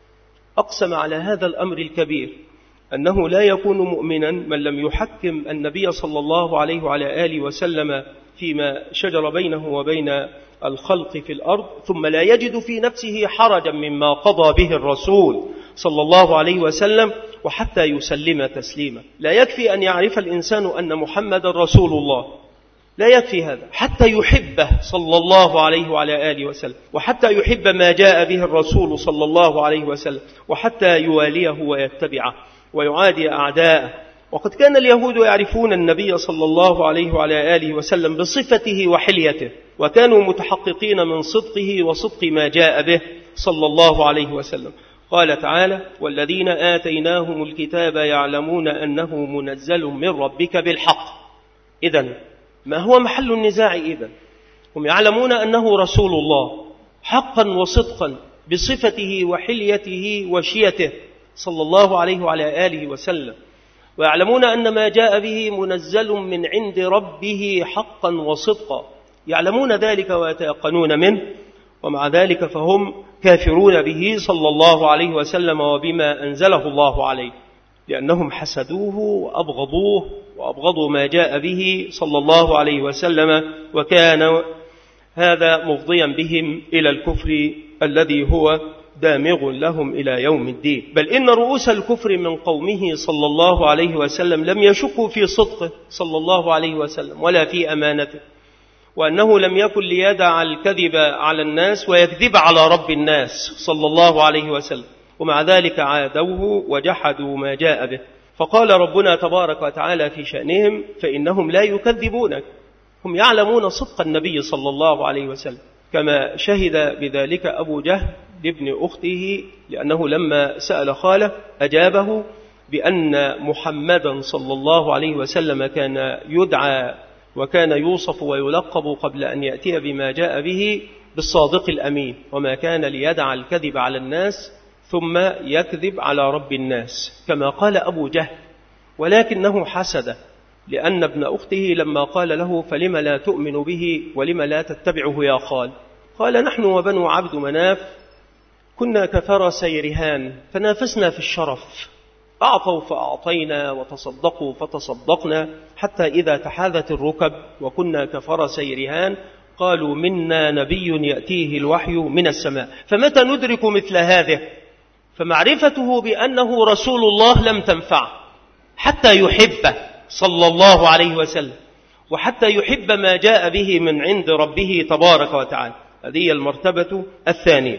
أقسم على هذا الأمر الكبير أنه لا يكون مؤمنا من لم يحكم النبي صلى الله عليه وعلى آله وسلم فيما شجر بينه وبين الخلق في الأرض ثم لا يجد في نفسه حرجا مما قضى به الرسول صلى الله عليه وسلم وحتى يسلم تسليما. لا يكفي أن يعرف الإنسان أن محمد رسول الله، لا يكفي هذا، حتى يحبه صلى الله عليه وعلى آله وسلم، وحتى يحب ما جاء به الرسول صلى الله عليه وسلم، وحتى يواليه ويتبعه ويعادي أعداءه. وقد كان اليهود يعرفون النبي صلى الله عليه وعلى آله وسلم بصفته وحليته، وكانوا متحققين من صدقه وصدق ما جاء به صلى الله عليه وسلم. قال تعالى: والذين آتيناهم الكتاب يعلمون أنه منزل من ربك بالحق. إذن ما هو محل النزاع؟ إذن هم يعلمون أنه رسول الله حقا وصدقا بصفته وحليته وشيته صلى الله عليه وعلى آله وسلم، ويعلمون أن ما جاء به منزل من عند ربه حقا وصدقا، يعلمون ذلك ويتيقنون منه، ومع ذلك فهم كافرون به صلى الله عليه وسلم وبما أنزله الله عليه، لأنهم حسدوه وأبغضوه وأبغضوا ما جاء به صلى الله عليه وسلم، وكان هذا مفضيا بهم إلى الكفر الذي هو دامغ لهم إلى يوم الدين. بل إن رؤوس الكفر من قومه صلى الله عليه وسلم لم يشكوا في صدقه صلى الله عليه وسلم ولا في أمانته، وأنه لم يكن ليدع الكذب على الناس ويكذب على رب الناس صلى الله عليه وسلم، ومع ذلك عادوه وجحدوا ما جاء به. فقال ربنا تبارك وتعالى في شأنهم: فإنهم لا يكذبونك، هم يعلمون صدق النبي صلى الله عليه وسلم، كما شهد بذلك أبو جهل لابن أخته، لأنه لما سأل خاله أجابه بأن محمدا صلى الله عليه وسلم كان يدعى وكان يوصف ويلقب قبل أن يأتي بما جاء به بالصادق الأمين، وما كان ليدع الكذب على الناس ثم يكذب على رب الناس، كما قال أبو جهل، ولكنه حسد، لأن ابن أخته لما قال له: فلم لا تؤمن به ولم لا تتبعه يا خال؟ قال: نحن وبنو عبد مناف كنا كفرسي رهان فنافسنا في الشرف، أعطوا فأعطينا وتصدقوا فتصدقنا، حتى إذا تحاذت الركب وكنا كفرسي رهان قالوا: منا نبي يأتيه الوحي من السماء، فمتى ندرك مثل هذه؟ فمعرفته بأنه رسول الله لم تنفع حتى يحبه صلى الله عليه وسلم، وحتى يحب ما جاء به من عند ربه تبارك وتعالى. هذه المرتبة الثانية.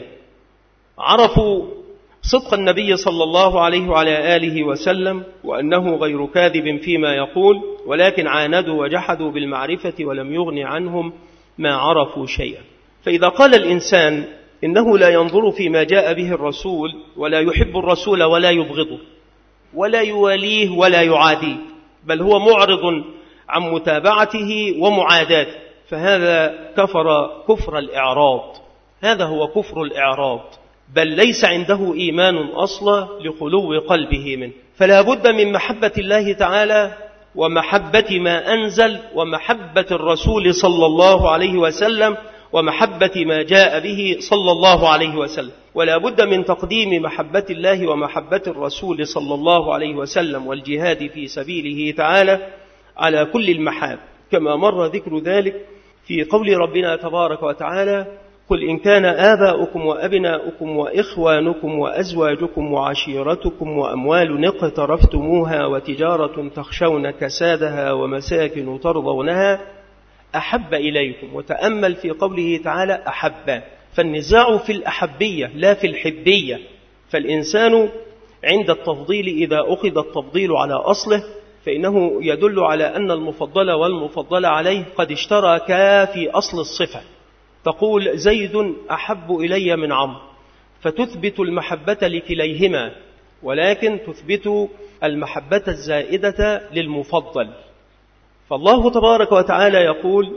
عرفوا صدق النبي صلى الله عليه وعلى آله وسلم وأنه غير كاذب فيما يقول، ولكن عاندوا وجحدوا بالمعرفة ولم يغن عنهم ما عرفوا شيئا. فإذا قال الإنسان إنه لا ينظر فيما جاء به الرسول ولا يحب الرسول ولا يبغضه ولا يواليه ولا يعاديه، بل هو معرض عن متابعته ومعاداته، فهذا كفر كفر الإعراض، هذا هو كفر الإعراض، بل ليس عنده إيمان أصلا لخلو قلبه منه. فلا بد من محبة الله تعالى ومحبة ما أنزل ومحبة الرسول صلى الله عليه وسلم ومحبة ما جاء به صلى الله عليه وسلم، ولا بد من تقديم محبة الله ومحبة الرسول صلى الله عليه وسلم والجهاد في سبيله تعالى على كل المحاب، كما مر ذكر ذلك في قول ربنا تبارك وتعالى: قل إن كان آباؤكم وأبناؤكم وإخوانكم وأزواجكم وعشيرتكم وأموال اقترفتموها وتجارة تخشون كسادها ومساكن ترضونها أحب إليكم. وتأمل في قوله تعالى أحب، فالنزاع في الأحبية لا في الحبية، فالإنسان عند التفضيل إذا أخذ التفضيل على أصله فإنه يدل على أن المفضل والمفضل عليه قد اشتركا في أصل الصفة. تقول زيد أحب إلي من عمرو، فتثبت المحبة لكليهما، ولكن تثبت المحبة الزائدة للمفضل. فالله تبارك وتعالى يقول: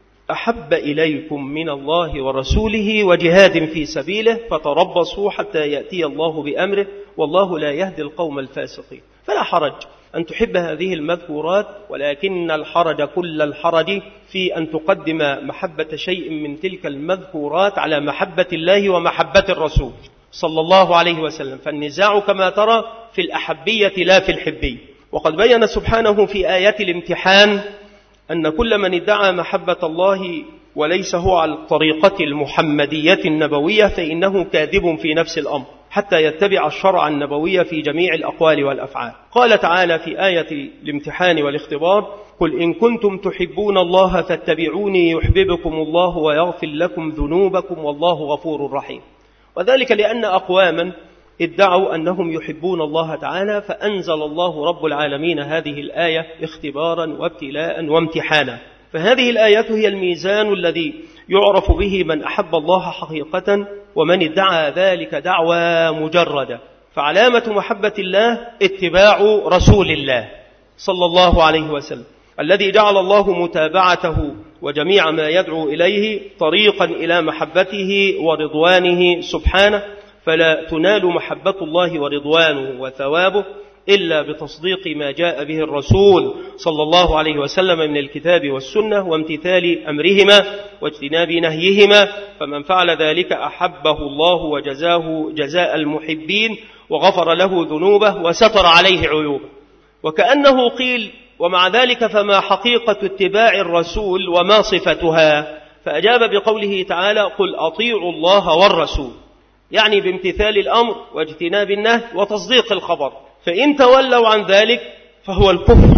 أحب إليكم من الله ورسوله وجهاد في سبيله فتربصوا حتى يأتي الله بأمره والله لا يهدي القوم الفاسقين. فلا حرج أن تحب هذه المذكورات، ولكن الحرج كل الحرج في أن تقدم محبة شيء من تلك المذكورات على محبة الله ومحبة الرسول صلى الله عليه وسلم. فالنزاع كما ترى في الأحبية لا في الحبية. وقد بين سبحانه في آيات الامتحان أن كل من ادعى محبة الله وليس هو على الطريقة المحمدية النبوية فإنه كاذب في نفس الأمر حتى يتبع الشرع النبوي في جميع الأقوال والأفعال. قال تعالى في آية الامتحان والاختبار: قل إن كنتم تحبون الله فاتبعوني يحببكم الله ويغفر لكم ذنوبكم والله غفور رحيم. وذلك لأن أقواما ادعوا أنهم يحبون الله تعالى، فأنزل الله رب العالمين هذه الآية اختبارا وابتلاء وامتحانا. فهذه الآية هي الميزان الذي يعرف به من أحب الله حقيقة ومن ادعى ذلك دعوى مجردة. فعلامة محبة الله اتباع رسول الله صلى الله عليه وسلم، الذي جعل الله متابعته وجميع ما يدعو إليه طريقا إلى محبته ورضوانه سبحانه. فلا تنال محبة الله ورضوانه وثوابه إلا بتصديق ما جاء به الرسول صلى الله عليه وسلم من الكتاب والسنة وامتثال أمرهما واجتناب نهيهما، فمن فعل ذلك أحبه الله وجزاه جزاء المحبين وغفر له ذنوبه وستر عليه عيوبه. وكأنه قيل: ومع ذلك فما حقيقة اتباع الرسول وما صفتها؟ فأجاب بقوله تعالى: قل أطيعوا الله والرسول، يعني بامتثال الأمر واجتناب النهي وتصديق الخبر. فإن تولوا عن ذلك فهو الكفر،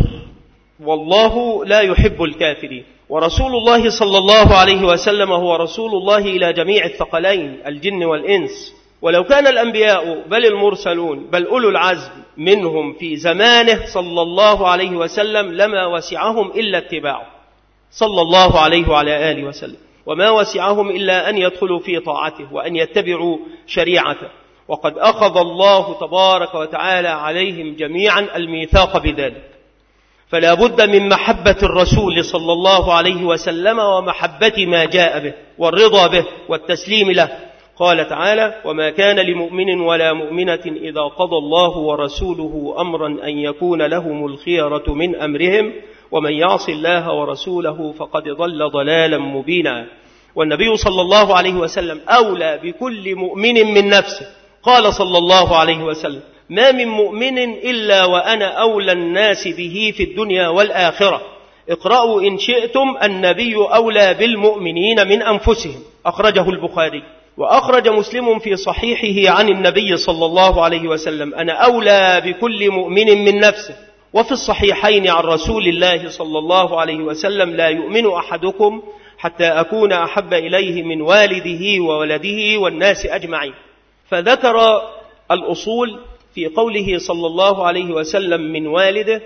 والله لا يحب الكافرين. ورسول الله صلى الله عليه وسلم هو رسول الله إلى جميع الثقلين الجن والإنس، ولو كان الأنبياء بل المرسلون بل أولو العزم منهم في زمانه صلى الله عليه وسلم لما وسعهم إلا اتباعه صلى الله عليه وعلى آله وسلم، وما وسعهم إلا أن يدخلوا في طاعته وأن يتبعوا شريعته، وقد أخذ الله تبارك وتعالى عليهم جميعا الميثاق بذلك. فلا بد من محبة الرسول صلى الله عليه وسلم ومحبة ما جاء به والرضا به والتسليم له. قال تعالى: وما كان لمؤمن ولا مؤمنة إذا قضى الله ورسوله أمرا أن يكون لهم الخيرة من أمرهم ومن يعص الله ورسوله فقد ضل ضلالا مبينا. والنبي صلى الله عليه وسلم أولى بكل مؤمن من نفسه. قال صلى الله عليه وسلم: ما من مؤمن إلا وأنا أولى الناس به في الدنيا والآخرة. اقرأوا إن شئتم: النبي أولى بالمؤمنين من أنفسهم. أخرجه البخاري. وأخرج مسلم في صحيحه عن النبي صلى الله عليه وسلم: أنا أولى بكل مؤمن من نفسه. وفي الصحيحين عن رسول الله صلى الله عليه وسلم: لا يؤمن أحدكم حتى أكون أحب إليه من والده وولده والناس أجمعين. فذكر الأصول في قوله صلى الله عليه وسلم من والده،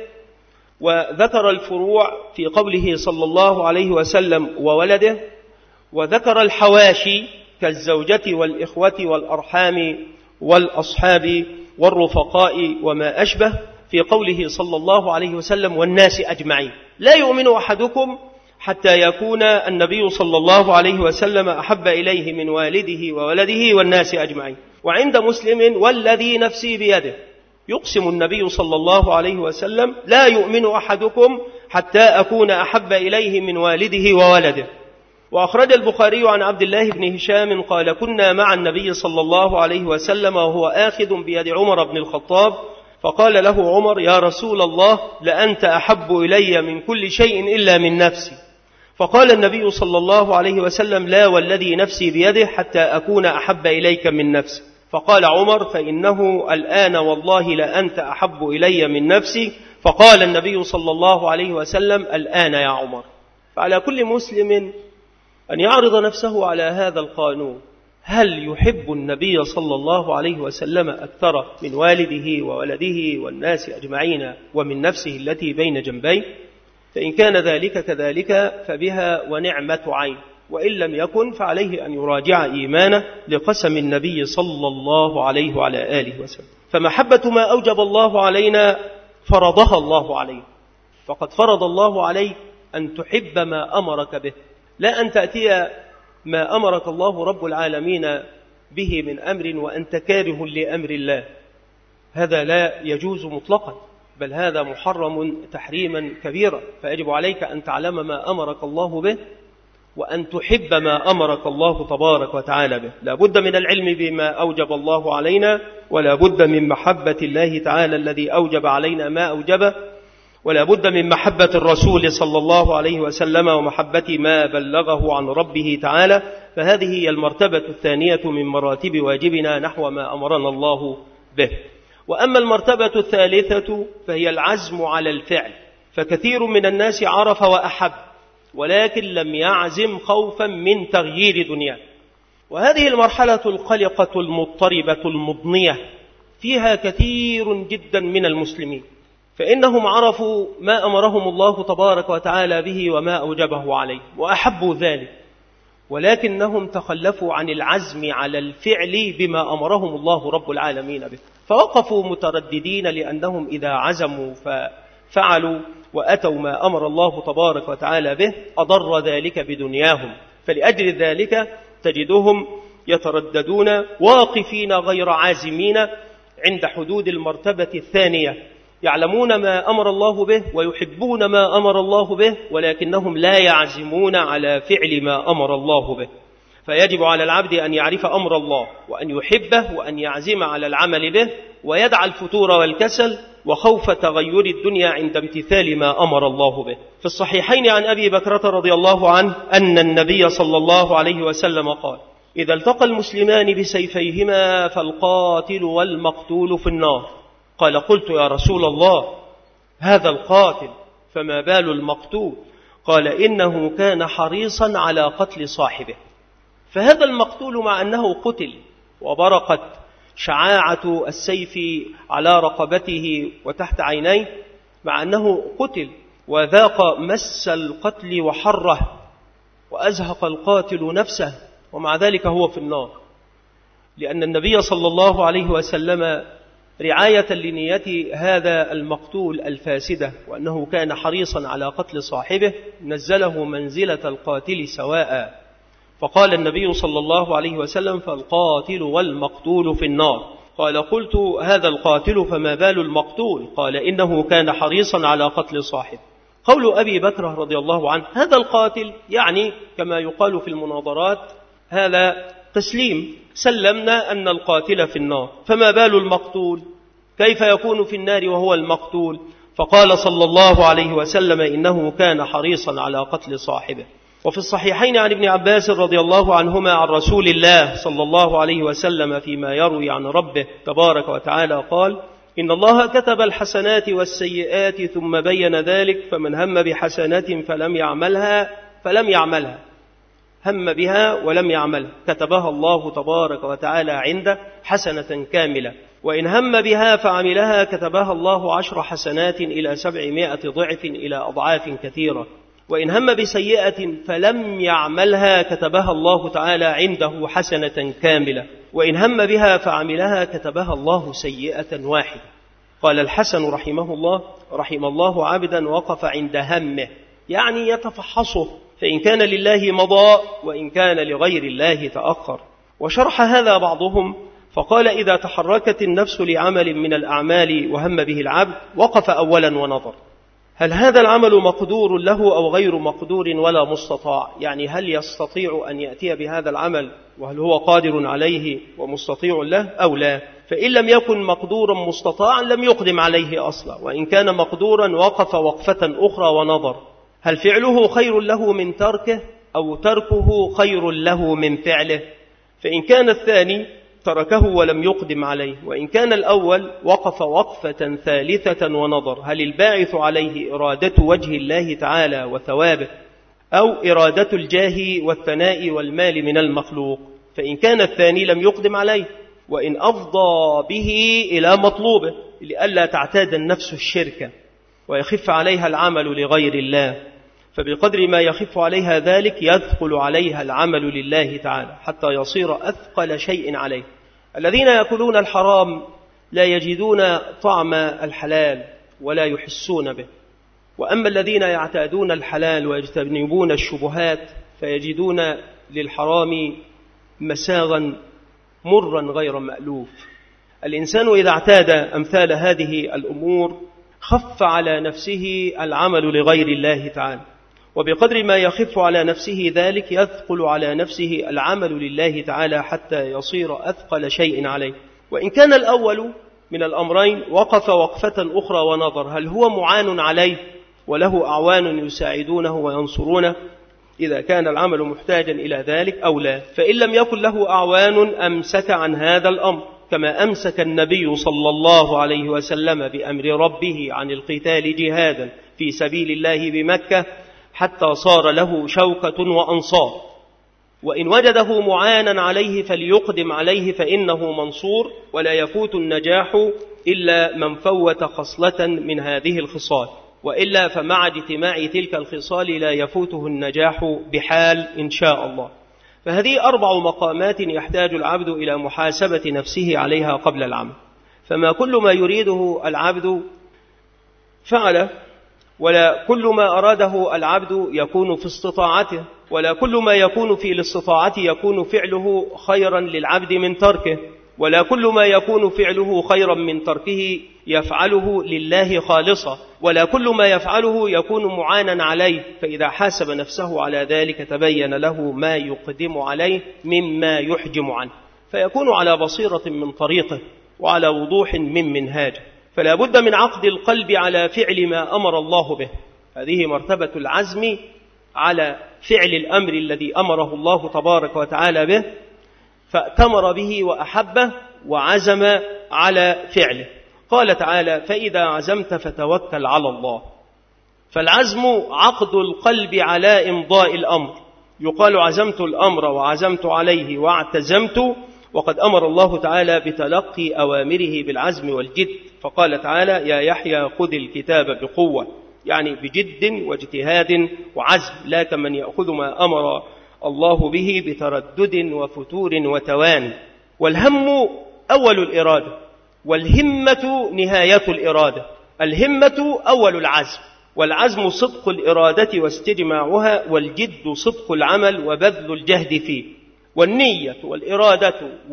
وذكر الفروع في قوله صلى الله عليه وسلم وولده، وذكر الحواشي كالزوجة والإخوة والأرحام والأصحاب والرفقاء وما أشبه في قوله صلى الله عليه وسلم والناس أجمعين. لا يؤمن أحدكم حتى يكون النبي صلى الله عليه وسلم أحب إليه من والده وولده والناس أجمعين. وعند مسلم: والذي نفسي بيده، يقسم النبي صلى الله عليه وسلم: لا يؤمن أحدكم حتى أكون أحب إليه من والده وولده. وأخرج البخاري عن عبد الله بن هشام قال: كنا مع النبي صلى الله عليه وسلم وهو آخذ بيد عمر بن الخطاب، فقال له عمر: يا رسول الله، لأنت أحب إلي من كل شيء إلا من نفسي. فقال النبي صلى الله عليه وسلم: لا والذي نفسي بيده حتى أكون أحب إليك من نفسي. فقال عمر: فإنه الآن والله لأنت أحب إلي من نفسي. فقال النبي صلى الله عليه وسلم: الآن يا عمر. فعلى كل مسلم أن يعرض نفسه على هذا القانون: هل يحب النبي صلى الله عليه وسلم أكثر من والده وولده والناس أجمعين ومن نفسه التي بين جنبيه؟ فإن كان ذلك كذلك فبها ونعمة عين، وإن لم يكن فعليه أن يراجع إيمانه لقسم النبي صلى الله عليه وعلى آله وسلم. فمحبة ما أوجب الله علينا فرضها الله عليه، فقد فرض الله عليك أن تحب ما أمرك به، لا أن تأتي ما أمرك الله رب العالمين به من أمر وأنت كاره لأمر الله. هذا لا يجوز مطلقا، بل هذا محرم تحريما كبيرا. فيجب عليك أن تعلم ما أمرك الله به وأن تحب ما أمرك الله تبارك وتعالى به. لا بد من العلم بما أوجب الله علينا، ولا بد من محبة الله تعالى الذي أوجب علينا ما أوجبه، ولا بد من محبة الرسول صلى الله عليه وسلم ومحبة ما بلغه عن ربه تعالى. فهذه هي المرتبة الثانية من مراتب واجبنا نحو ما أمرنا الله به. وأما المرتبة الثالثة فهي العزم على الفعل. فكثير من الناس عرف وأحب، ولكن لم يعزم خوفا من تغيير دنياه. وهذه المرحلة القلقة المضطربة المضنية فيها كثير جدا من المسلمين، فإنهم عرفوا ما أمرهم الله تبارك وتعالى به وما أوجبه عليه وأحبوا ذلك، ولكنهم تخلفوا عن العزم على الفعل بما أمرهم الله رب العالمين به، فوقفوا مترددين، لأنهم إذا عزموا ففعلوا وأتوا ما أمر الله تبارك وتعالى به أضر ذلك بدنياهم. فلأجل ذلك تجدهم يترددون واقفين غير عازمين عند حدود المرتبة الثانية، يعلمون ما أمر الله به ويحبون ما أمر الله به، ولكنهم لا يعزمون على فعل ما أمر الله به. فيجب على العبد أن يعرف أمر الله وأن يحبه وأن يعزم على العمل به، ويدع الفتور والكسل وخوف تغير الدنيا عند امتثال ما أمر الله به. في الصحيحين عن أبي بكرة رضي الله عنه أن النبي صلى الله عليه وسلم قال: إذا التقى المسلمان بسيفيهما فالقاتل والمقتول في النار. قال: قلت يا رسول الله هذا القاتل فما بال المقتول؟ قال: إنه كان حريصا على قتل صاحبه. فهذا المقتول مع أنه قتل وبرقت شعاعة السيف على رقبته وتحت عينيه، مع أنه قتل وذاق مس القتل وحره وأزهق القاتل نفسه، ومع ذلك هو في النار، لأن النبي صلى الله عليه وسلم رعاية لنية هذا المقتول الفاسدة وأنه كان حريصا على قتل صاحبه نزله منزلة القاتل سواء. فقال النبي صلى الله عليه وسلم: فالقاتل والمقتول في النار. قال: قلت هذا القاتل فما بال المقتول؟ قال: إنه كان حريصا على قتل صاحبه. قول أبي بكر رضي الله عنه هذا القاتل يعني كما يقال في المناظرات هذا تسليم، سلمنا أن القاتل في النار، فما بال المقتول؟ كيف يكون في النار وهو المقتول؟ فقال صلى الله عليه وسلم: إنه كان حريصا على قتل صاحبه. وفي الصحيحين عن ابن عباس رضي الله عنهما عن رسول الله صلى الله عليه وسلم فيما يروي عن ربه تبارك وتعالى قال: إن الله كتب الحسنات والسيئات ثم بين ذلك، فمن هم بحسنة فلم يعملها فلم يعملها هم بها ولم يعملها كتبها الله تبارك وتعالى عنده حسنة كاملة، وإن هم بها فعملها كتبها الله عشر حسنات إلى سبعمائة ضعف إلى أضعاف كثيرة، وإن هم بسيئة فلم يعملها كتبها الله تعالى عنده حسنة كاملة، وإن هم بها فعملها كتبها الله سيئة واحدة. قال الحسن رحمه الله: رحم الله عبدا وقف عند همه، يعني يتفحصه، فإن كان لله مضى وإن كان لغير الله تأخر. وشرح هذا بعضهم فقال: إذا تحركت النفس لعمل من الأعمال وهم به العبد وقف أولا ونظر هل هذا العمل مقدور له أو غير مقدور ولا مستطاع، يعني هل يستطيع أن يأتي بهذا العمل وهل هو قادر عليه ومستطيع له أو لا. فإن لم يكن مقدورا مستطاعا لم يقدم عليه أصلا، وإن كان مقدورا وقف وقفة أخرى ونظر هل فعله خير له من تركه أو تركه خير له من فعله. فإن كان الثاني تركه ولم يقدم عليه، وإن كان الأول وقف وقفة ثالثة ونظر هل الباعث عليه إرادة وجه الله تعالى وثوابه أو إرادة الجاه والثناء والمال من المخلوق. فإن كان الثاني لم يقدم عليه، وإن أفضى به إلى مطلوبه لئلا تعتاد النفس الشركة ويخف عليها العمل لغير الله، فبقدر ما يخف عليها ذلك يثقل عليها العمل لله تعالى حتى يصير أثقل شيء عليه. الذين يأكلون الحرام لا يجدون طعم الحلال ولا يحسون به، وأما الذين يعتادون الحلال ويجتنبون الشبهات فيجدون للحرام مساغا مرا غير مألوف. الإنسان إذا اعتاد أمثال هذه الأمور خف على نفسه العمل لغير الله تعالى، وبقدر ما يخف على نفسه ذلك يثقل على نفسه العمل لله تعالى حتى يصير أثقل شيء عليه. وإن كان الأول من الأمرين وقف وقفة أخرى ونظر هل هو معان عليه وله أعوان يساعدونه وينصرونه إذا كان العمل محتاجا إلى ذلك أو لا. فإن لم يكن له أعوان أمسك عن هذا الأمر، كما أمسك النبي صلى الله عليه وسلم بأمر ربه عن القتال جهادا في سبيل الله بمكة حتى صار له شوكة وأنصار. وإن وجده معانا عليه فليقدم عليه فإنه منصور، ولا يفوت النجاح إلا من فوت خصلة من هذه الخصال، وإلا فمع اجتماع تلك الخصال لا يفوته النجاح بحال إن شاء الله. فهذه أربع مقامات يحتاج العبد إلى محاسبة نفسه عليها قبل العمل، فما كل ما يريده العبد فعله، ولا كل ما أراده العبد يكون في استطاعته، ولا كل ما يكون في الاستطاعة يكون فعله خيرا للعبد من تركه، ولا كل ما يكون فعله خيرا من تركه يفعله لله خالصا، ولا كل ما يفعله يكون معانا عليه، فإذا حاسب نفسه على ذلك تبين له ما يقدم عليه مما يحجم عنه، فيكون على بصيرة من طريقه وعلى وضوح من منهاجه. فلا بد من عقد القلب على فعل ما أمر الله به، هذه مرتبة العزم على فعل الأمر الذي أمره الله تبارك وتعالى به، فأتمر به وأحبه وعزم على فعله. قال تعالى: فإذا عزمت فتوكل على الله. فالعزم عقد القلب على إمضاء الأمر، يقال عزمت الأمر وعزمت عليه واعتزمت، وقد أمر الله تعالى بتلقي أوامره بالعزم والجد، فقال تعالى: يا يحيى خذ الكتاب بقوة، يعني بجد واجتهاد وعزم، لا كمن يأخذ ما أمر الله به بتردد وفتور وتوان. والهم أول الإرادة، والهمة نهاية الإرادة. الهمة أول العزم، والعزم صدق الإرادة واستجماعها، والجد صدق العمل وبذل الجهد فيه. والنية والإرادة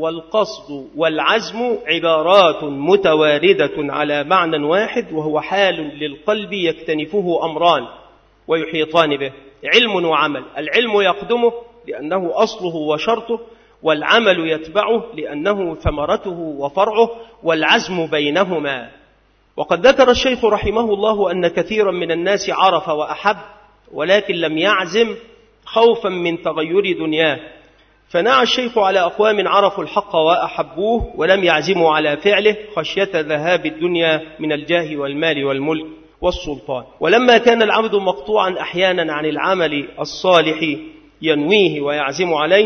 والقصد والعزم عبارات متواردة على معنى واحد، وهو حال للقلب يكتنفه أمران ويحيطان به: علم وعمل. العلم يقدمه لأنه أصله وشرطه، والعمل يتبعه لأنه ثمرته وفرعه، والعزم بينهما. وقد ذكر الشيخ رحمه الله أن كثيرا من الناس عرف وأحب ولكن لم يعزم خوفا من تغير دنياه، فنعى الشيخ على أقوام عرفوا الحق وأحبوه ولم يعزموا على فعله خشية ذهاب الدنيا من الجاه والمال والملك والسلطان. ولما كان العبد مقطوعا أحيانا عن العمل الصالح ينويه ويعزم عليه،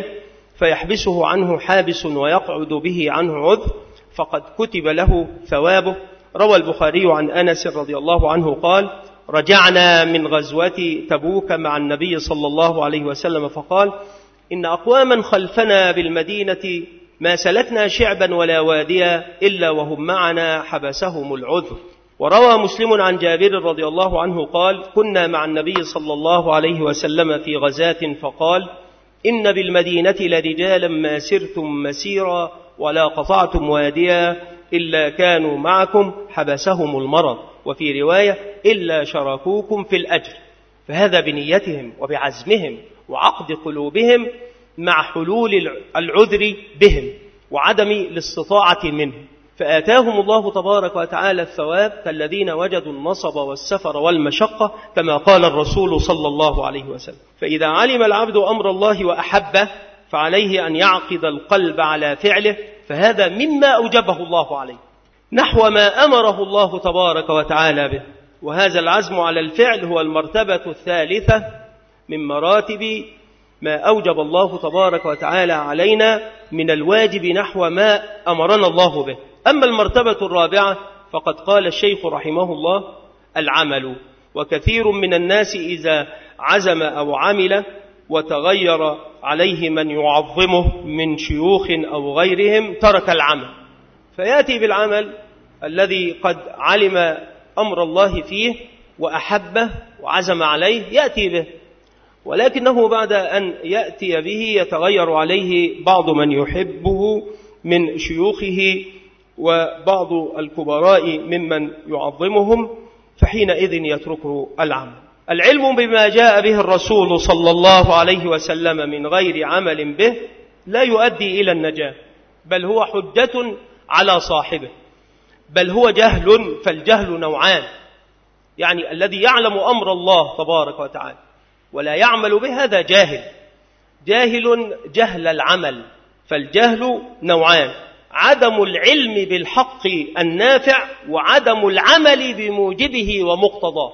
فيحبسه عنه حابس ويقعد به عنه عذر، فقد كتب له ثوابه. روى البخاري عن أنس رضي الله عنه قال: رجعنا من غزوة تبوك مع النبي صلى الله عليه وسلم فقال: إن أقواما خلفنا بالمدينة ما سلكنا شعبا ولا واديا إلا وهم معنا حبسهم العذر. وروى مسلم عن جابر رضي الله عنه قال: كنا مع النبي صلى الله عليه وسلم في غزاة فقال: إن بالمدينة لرجالا ما سرتم مسيرا ولا قطعتم واديا إلا كانوا معكم حبسهم المرض، وفي رواية إلا شركوكم في الأجر. فهذا بنيتهم وبعزمهم وعقد قلوبهم مع حلول العذر بهم وعدم الاستطاعة منهم، فآتاهم الله تبارك وتعالى الثواب كالذين وجدوا النصب والسفر والمشقة، كما قال الرسول صلى الله عليه وسلم. فإذا علم العبد أمر الله وأحبه فعليه أن يعقد القلب على فعله، فهذا مما أوجبه الله عليه نحو ما أمره الله تبارك وتعالى به. وهذا العزم على الفعل هو المرتبة الثالثة من مراتب ما أوجب الله تبارك وتعالى علينا من الواجب نحو ما أمرنا الله به. أما المرتبة الرابعة فقد قال الشيخ رحمه الله: العمل. وكثير من الناس إذا عزم أو عمل وتغير عليه من يعظمه من شيوخ أو غيرهم ترك العمل، فيأتي بالعمل الذي قد علم أمر الله فيه وأحبه وعزم عليه، يأتي به، ولكنه بعد أن يأتي به يتغير عليه بعض من يحبه من شيوخه وبعض الكبراء ممن يعظمهم، فحينئذ يتركه العمل. العلم بما جاء به الرسول صلى الله عليه وسلم من غير عمل به لا يؤدي إلى النجاة، بل هو حجة على صاحبه، بل هو جهل، فالجهل نوعان، يعني الذي يعلم أمر الله تبارك وتعالى ولا يعمل به هذا جاهل، جاهل جهل العمل. فالجهل نوعان: عدم العلم بالحق النافع وعدم العمل بموجبه ومقتضاه.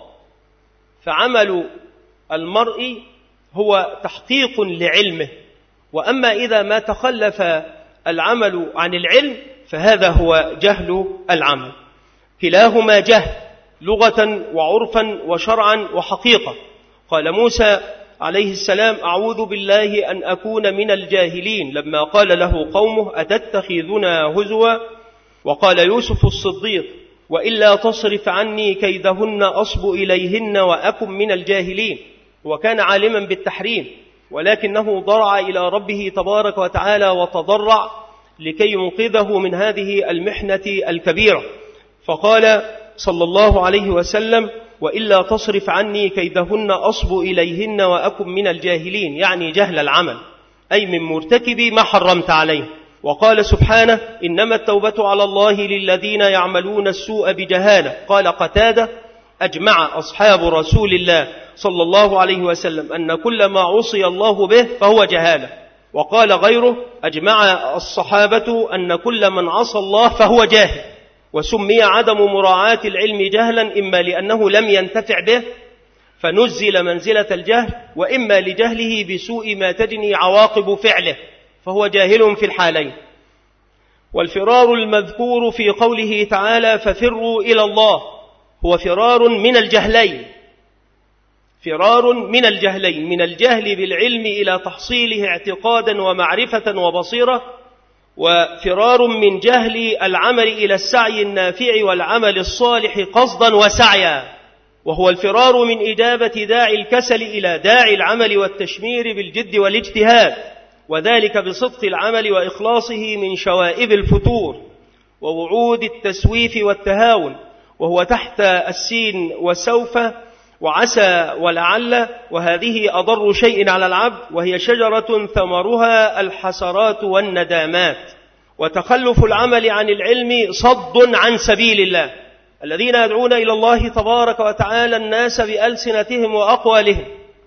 فعمل المرء هو تحقيق لعلمه، وأما إذا ما تخلف العمل عن العلم فهذا هو جهل العمل. كلاهما جهل لغة وعرفا وشرعا وحقيقة. قال موسى عليه السلام: أعوذ بالله أن أكون من الجاهلين، لما قال له قومه: أتتخذنا هزوا. وقال يوسف الصديق: وإلا تصرف عني كيدهن أصب إليهن وأكن من الجاهلين. وكان عالما بالتحريم، ولكنه ضرع إلى ربه تبارك وتعالى وتضرع لكي ينقذه من هذه المحنة الكبيرة. فقال صلى الله عليه وسلم: وإلا تصرف عني كيدهن أصب إليهن وأكن من الجاهلين، يعني جهل العمل، أي من مرتكب ما حرمت عليه. وقال سبحانه: إنما التوبة على الله للذين يعملون السوء بجهالة. قال قتادة: أجمع أصحاب رسول الله صلى الله عليه وسلم أن كل ما عصي الله به فهو جهالة. وقال غيره: أجمع الصحابة أن كل من عصى الله فهو جاهل. وسمي عدم مراعاة العلم جهلا إما لأنه لم ينتفع به فنزل منزلة الجهل، وإما لجهله بسوء ما تجني عواقب فعله فهو جاهل في الحالين. والفرار المذكور في قوله تعالى: ففروا إلى الله، هو فرار من الجهلين، فرار من الجهلين، من الجهل بالعلم إلى تحصيله اعتقادا ومعرفة وبصيرة، وفرار من جهل العمل إلى السعي النافع والعمل الصالح قصدا وسعيا، وهو الفرار من إجابة داعي الكسل إلى داعي العمل والتشمير بالجد والاجتهاد، وذلك بصدق العمل وإخلاصه من شوائب الفتور ووعود التسويف والتهاون، وهو تحت السين وسوف وعسى ولعل، وهذه أضر شيء على العبد، وهي شجرة ثمرها الحسرات والندامات. وتخلف العمل عن العلم صد عن سبيل الله. الذين يدعون إلى الله تبارك وتعالى الناس بألسنتهم وأقوالهم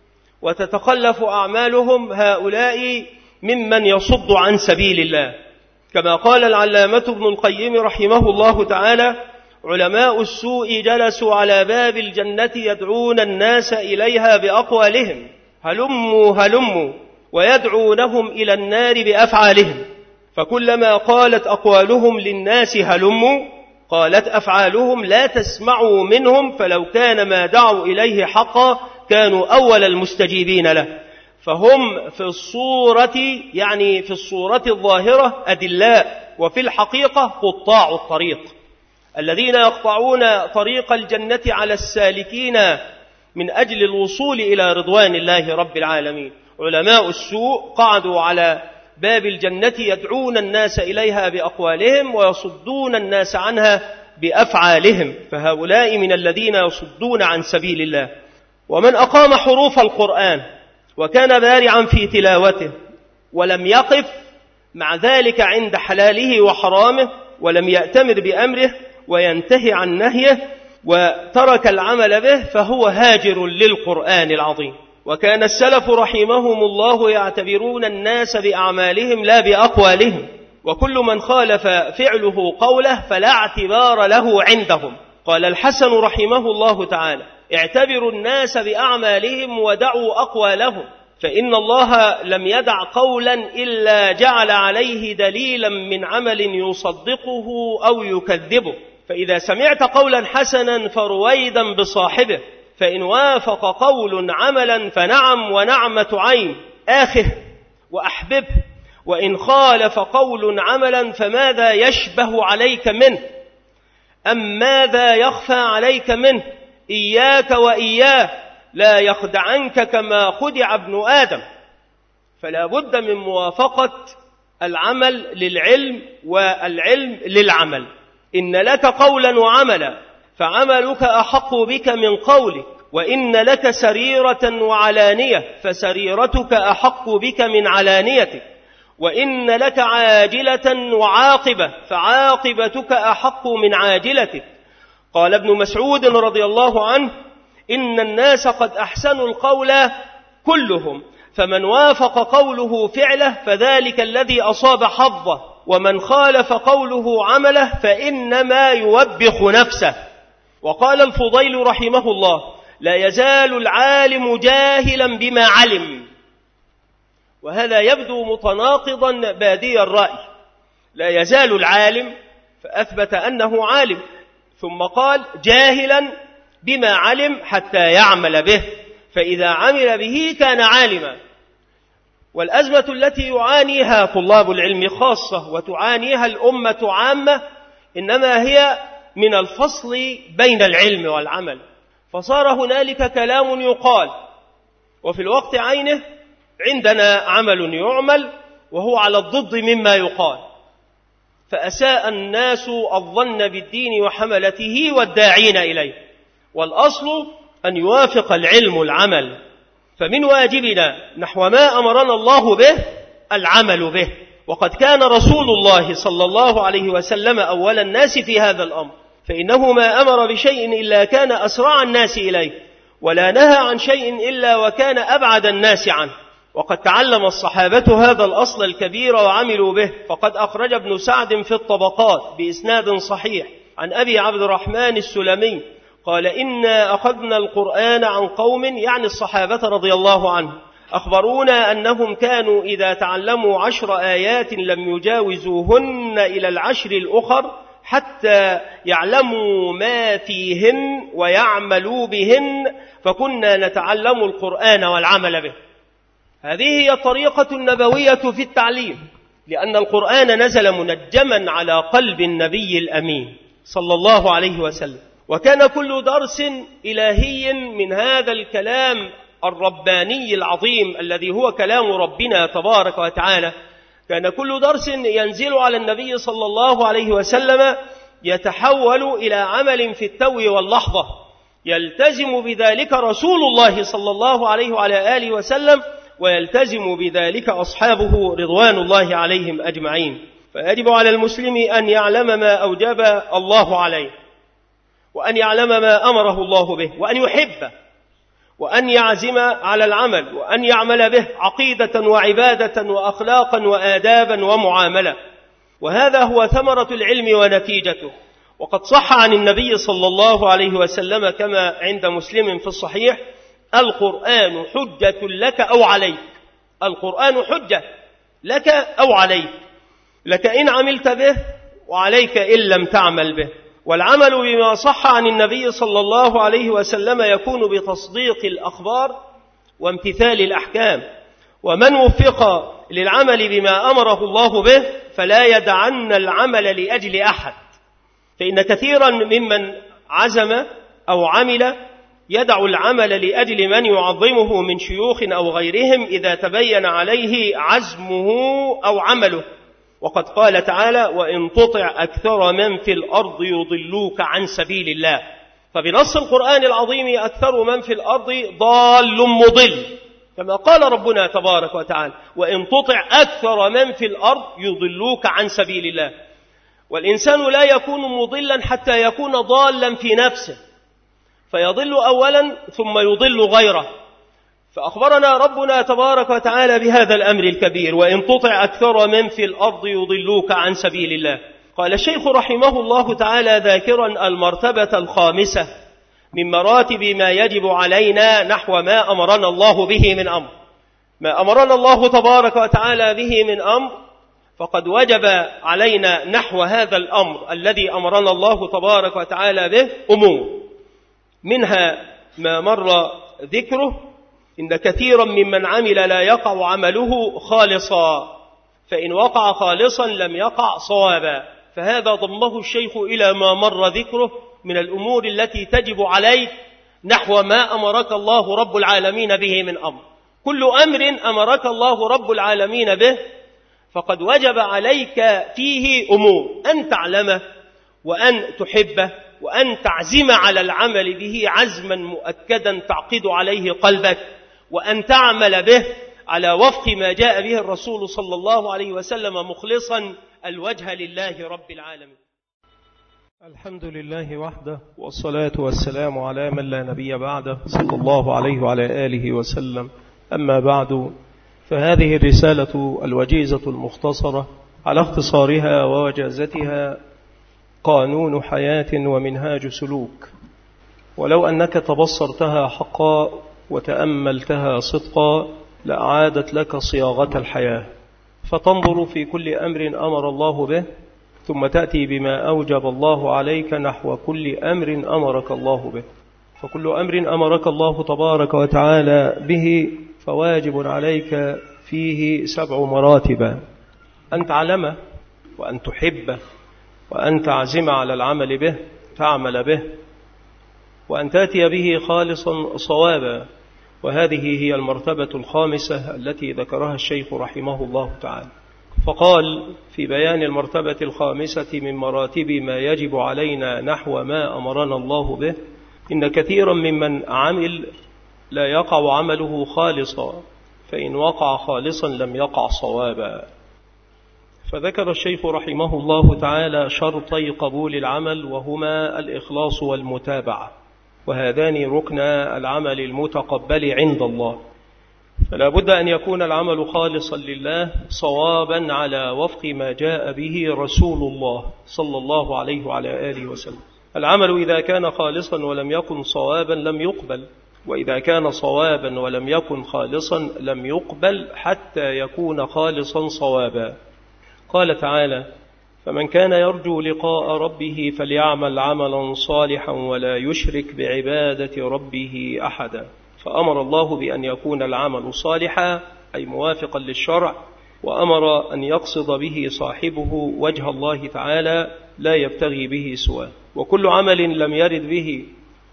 وتتخلف أعمالهم، هؤلاء ممن يصد عن سبيل الله. كما قال العلامة ابن القيم رحمه الله تعالى: علماء السوء جلسوا على باب الجنة يدعون الناس إليها بأقوالهم، هلموا هلموا، ويدعونهم إلى النار بأفعالهم، فكلما قالت أقوالهم للناس هلموا قالت أفعالهم لا تسمعوا منهم، فلو كان ما دعوا إليه حقا كانوا أول المستجيبين له. فهم في الصورة، يعني في الصورة الظاهرة أدلاء، وفي الحقيقة قطاع الطريق، الذين يقطعون طريق الجنة على السالكين من أجل الوصول إلى رضوان الله رب العالمين. علماء السوء قعدوا على باب الجنة يدعون الناس إليها بأقوالهم ويصدون الناس عنها بأفعالهم، فهؤلاء من الذين يصدون عن سبيل الله. ومن أقام حروف القرآن وكان بارعا في تلاوته ولم يقف مع ذلك عند حلاله وحرامه، ولم يأتمر بأمره وينتهي عن نهيه وترك العمل به، فهو هاجر للقرآن العظيم. وكان السلف رحمهم الله يعتبرون الناس بأعمالهم لا بأقوالهم، وكل من خالف فعله قوله فلا اعتبار له عندهم. قال الحسن رحمه الله تعالى: اعتبروا الناس بأعمالهم ودعوا أقوالهم، فإن الله لم يدع قولا إلا جعل عليه دليلا من عمل يصدقه أو يكذبه، فإذا سمعت قولا حسنا فرويدا بصاحبه، فإن وافق قول عملا فنعم ونعمة عين آخه وأحببه، وإن خالف قول عملا فماذا يشبه عليك منه أم ماذا يخفى عليك منه؟ إياك وإياه لا يخدعنك كما خدع ابن آدم. فلا بد من موافقة العمل للعلم والعلم للعمل. إن لك قولا وعملا فعملك أحق بك من قولك، وإن لك سريرة وعلانية فسريرتك أحق بك من علانيتك، وإن لك عاجلة وعاقبة فعاقبتك أحق من عاجلتك. قال ابن مسعود رضي الله عنه: إن الناس قد أحسنوا القول كلهم، فمن وافق قوله فعله فذلك الذي أصاب حظه، ومن خالف قوله عمله فإنما يوبخ نفسه. وقال الفضيل رحمه الله: لا يزال العالم جاهلا بما علم. وهذا يبدو متناقضا بادي الرأي، لا يزال العالم فأثبت أنه عالم، ثم قال جاهلا بما علم حتى يعمل به، فإذا عمل به كان عالما. والأزمة التي يعانيها طلاب العلم خاصة وتعانيها الأمة عامة إنما هي من الفصل بين العلم والعمل، فصار هنالك كلام يقال وفي الوقت عينه عندنا عمل يعمل وهو على الضد مما يقال، فأساء الناس الظن بالدين وحملته والداعين إليه. والأصل أن يوافق العلم العمل، فمن واجبنا نحو ما أمرنا الله به العمل به، وقد كان رسول الله صلى الله عليه وسلم أول الناس في هذا الأمر، فإنه ما أمر بشيء إلا كان أسرع الناس إليه، ولا نهى عن شيء إلا وكان أبعد الناس عنه. وقد تعلم الصحابة هذا الأصل الكبير وعملوا به، فقد أخرج ابن سعد في الطبقات بإسناد صحيح عن أبي عبد الرحمن السلمي قال: إنا أخذنا القرآن عن قوم، يعني الصحابة رضي الله عنهم، أخبرونا أنهم كانوا إذا تعلموا عشر آيات لم يجاوزوهن إلى العشر الأخر حتى يعلموا ما فيهن ويعملوا بهن، فكنا نتعلم القرآن والعمل به. هذه هي الطريقة النبوية في التعليم، لأن القرآن نزل منجما على قلب النبي الأمين صلى الله عليه وسلم، وكان كل درس إلهي من هذا الكلام الرباني العظيم الذي هو كلام ربنا تبارك وتعالى، كان كل درس ينزل على النبي صلى الله عليه وسلم يتحول إلى عمل في التو واللحظة، يلتزم بذلك رسول الله صلى الله عليه وعلى آله وسلم، ويلتزم بذلك أصحابه رضوان الله عليهم أجمعين. فيجب على المسلم أن يعلم ما أوجب الله عليه، وأن يعلم ما أمره الله به، وأن يحبه، وأن يعزم على العمل، وأن يعمل به عقيدة وعبادة وأخلاقا وآدابا ومعاملة. وهذا هو ثمرة العلم ونتيجته. وقد صح عن النبي صلى الله عليه وسلم كما عند مسلم في الصحيح: القرآن حجة لك أو عليك. القرآن حجة لك أو عليك، لك إن عملت به، وعليك إن لم تعمل به. والعمل بما صح عن النبي صلى الله عليه وسلم يكون بتصديق الأخبار وامتثال الأحكام. ومن وفق للعمل بما أمره الله به فلا يدعن العمل لأجل أحد، فإن كثيرا ممن عزم أو عمل يدع العمل لأجل من يعظمه من شيوخ أو غيرهم إذا تبين عليه عزمه أو عمله. وقد قال تعالى: وإن تطع أكثر من في الأرض يضلوك عن سبيل الله. فبنص القرآن العظيم أكثر من في الأرض ضال مضل، كما قال ربنا تبارك وتعالى: وإن تطع أكثر من في الأرض يضلوك عن سبيل الله. والإنسان لا يكون مضلا حتى يكون ضالا في نفسه، فيضل أولا ثم يضل غيره. فأخبرنا ربنا تبارك وتعالى بهذا الأمر الكبير: وإن تطع أكثر من في الأرض يضلوك عن سبيل الله. قال الشيخ رحمه الله تعالى ذاكرا المرتبة الخامسة من مراتب ما يجب علينا نحو ما أمرنا الله به من أمر. ما أمرنا الله تبارك وتعالى به من أمر فقد وجب علينا نحو هذا الأمر الذي أمرنا الله تبارك وتعالى به أمور، منها ما مر ذكره: إن كثيرا ممن عمل لا يقع عمله خالصا، فإن وقع خالصا لم يقع صوابا. فهذا ضمه الشيخ إلى ما مر ذكره من الأمور التي تجب عليك نحو ما أمرك الله رب العالمين به من أمر. كل أمر أمرك الله رب العالمين به فقد وجب عليك فيه أمور: أن تعلمه، وأن تحبه، وأن تعزم على العمل به عزما مؤكدا تعقد عليه قلبك، وأن تعمل به على وفق ما جاء به الرسول صلى الله عليه وسلم مخلصا الوجه لله رب العالمين. الحمد لله وحده، والصلاة والسلام على من لا نبي بعده صلى الله عليه وعلى آله وسلم. أما بعد، فهذه الرسالة الوجيزة المختصرة على اختصارها ووجازتها قانون حياة ومنهاج سلوك. ولو أنك تبصرتها حقا وتأملتها صدقا لأعادت لك صياغة الحياة، فتنظر في كل أمر أمر الله به، ثم تأتي بما أوجب الله عليك نحو كل أمر أمرك الله به. فكل أمر أمرك الله تبارك وتعالى به فواجب عليك فيه سبع مراتب: أن تعلمه، وأن تحبه، وأن تعزم على العمل به، تعمل به، وأن تأتي به خالصا صوابا. وهذه هي المرتبة الخامسة التي ذكرها الشيخ رحمه الله تعالى. فقال في بيان المرتبة الخامسة من مراتب ما يجب علينا نحو ما أمرنا الله به: إن كثيرا ممن عمل لا يقع عمله خالصا، فإن وقع خالصا لم يقع صوابا. فذكر الشيخ رحمه الله تعالى شرطي قبول العمل، وهما الإخلاص والمتابعة، وهذان ركن العمل المتقبل عند الله. فلا بد أن يكون العمل خالصا لله صوابا على وفق ما جاء به رسول الله صلى الله عليه وعلى آله وسلم. العمل إذا كان خالصا ولم يكن صوابا لم يقبل، وإذا كان صوابا ولم يكن خالصا لم يقبل حتى يكون خالصا صوابا. قال تعالى: فمن كان يرجو لقاء ربه فليعمل عملا صالحا ولا يشرك بعبادة ربه أحدا. فأمر الله بأن يكون العمل صالحا أي موافقا للشرع، وأمر أن يقصد به صاحبه وجه الله تعالى لا يبتغي به سواه. وكل عمل لم يرد به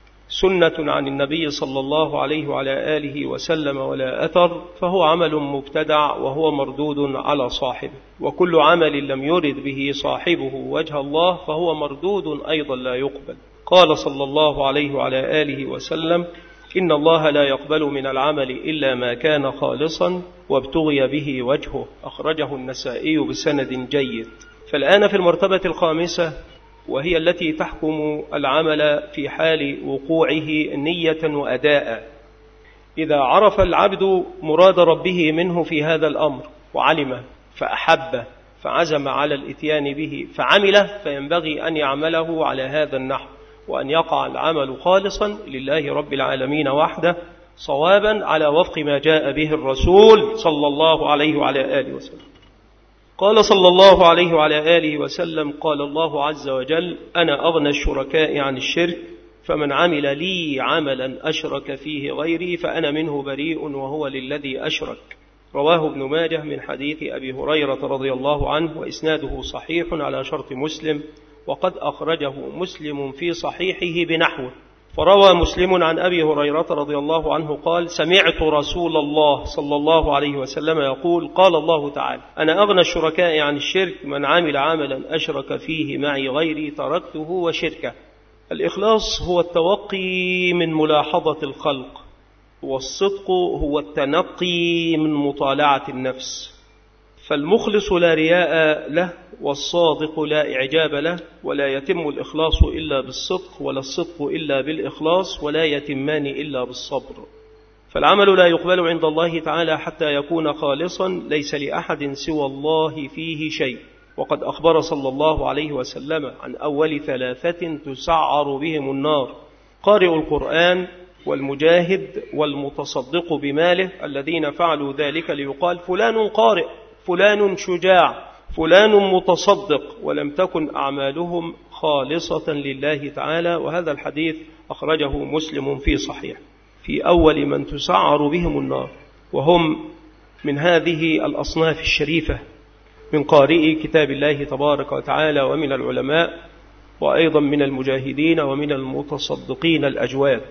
سنة عن النبي صلى الله عليه وعلى آله وسلم ولا أثر فهو عمل مبتدع وهو مردود على صاحبه، وكل عمل لم يرد به صاحبه وجه الله فهو مردود أيضا لا يقبل. قال صلى الله عليه وعلى آله وسلم: إن الله لا يقبل من العمل إلا ما كان خالصا وابتغي به وجهه. أخرجه النسائي بسند جيد. فالآن في المرتبة الخامسة، وهي التي تحكم العمل في حال وقوعه نية وأداء. إذا عرف العبد مراد ربه منه في هذا الأمر وعلمه فأحبه فعزم على الإتيان به فعمله، فينبغي أن يعمله على هذا النحو، وأن يقع العمل خالصا لله رب العالمين وحده صوابا على وفق ما جاء به الرسول صلى الله عليه وعلى آله وسلم. قال صلى الله عليه وعلى آله وسلم: قال الله عز وجل: أنا أغنى الشركاء عن الشرك، فمن عمل لي عملا أشرك فيه غيري فأنا منه بريء وهو للذي أشرك. رواه ابن ماجه من حديث أبي هريرة رضي الله عنه، وإسناده صحيح على شرط مسلم، وقد أخرجه مسلم في صحيحه بنحوه. فروى مسلم عن أبي هريرة رضي الله عنه قال: سمعت رسول الله صلى الله عليه وسلم يقول: قال الله تعالى: أنا أغنى الشركاء عن الشرك، من عمل عملا أشرك فيه معي غيري تركته وشركه. الإخلاص هو التوقي من ملاحظة الخلق، والصدق هو التنقي من مطالعة النفس. فالمخلص لا رياء له، والصادق لا إعجاب له، ولا يتم الإخلاص إلا بالصدق، ولا الصدق إلا بالإخلاص، ولا يتمان إلا بالصبر. فالعمل لا يقبل عند الله تعالى حتى يكون خالصا، ليس لأحد سوى الله فيه شيء. وقد أخبر صلى الله عليه وسلم عن أول ثلاثة تسعر بهم النار: قارئ القرآن، والمجاهد، والمتصدق بماله، الذين فعلوا ذلك ليقال فلان قارئ، فلان شجاع، فلان متصدق، ولم تكن أعمالهم خالصة لله تعالى. وهذا الحديث أخرجه مسلم في صحيح. في أول من تسعر بهم النار، وهم من هذه الأصناف الشريفة من قارئي كتاب الله تبارك وتعالى، ومن العلماء، وأيضا من المجاهدين، ومن المتصدقين الأجواد،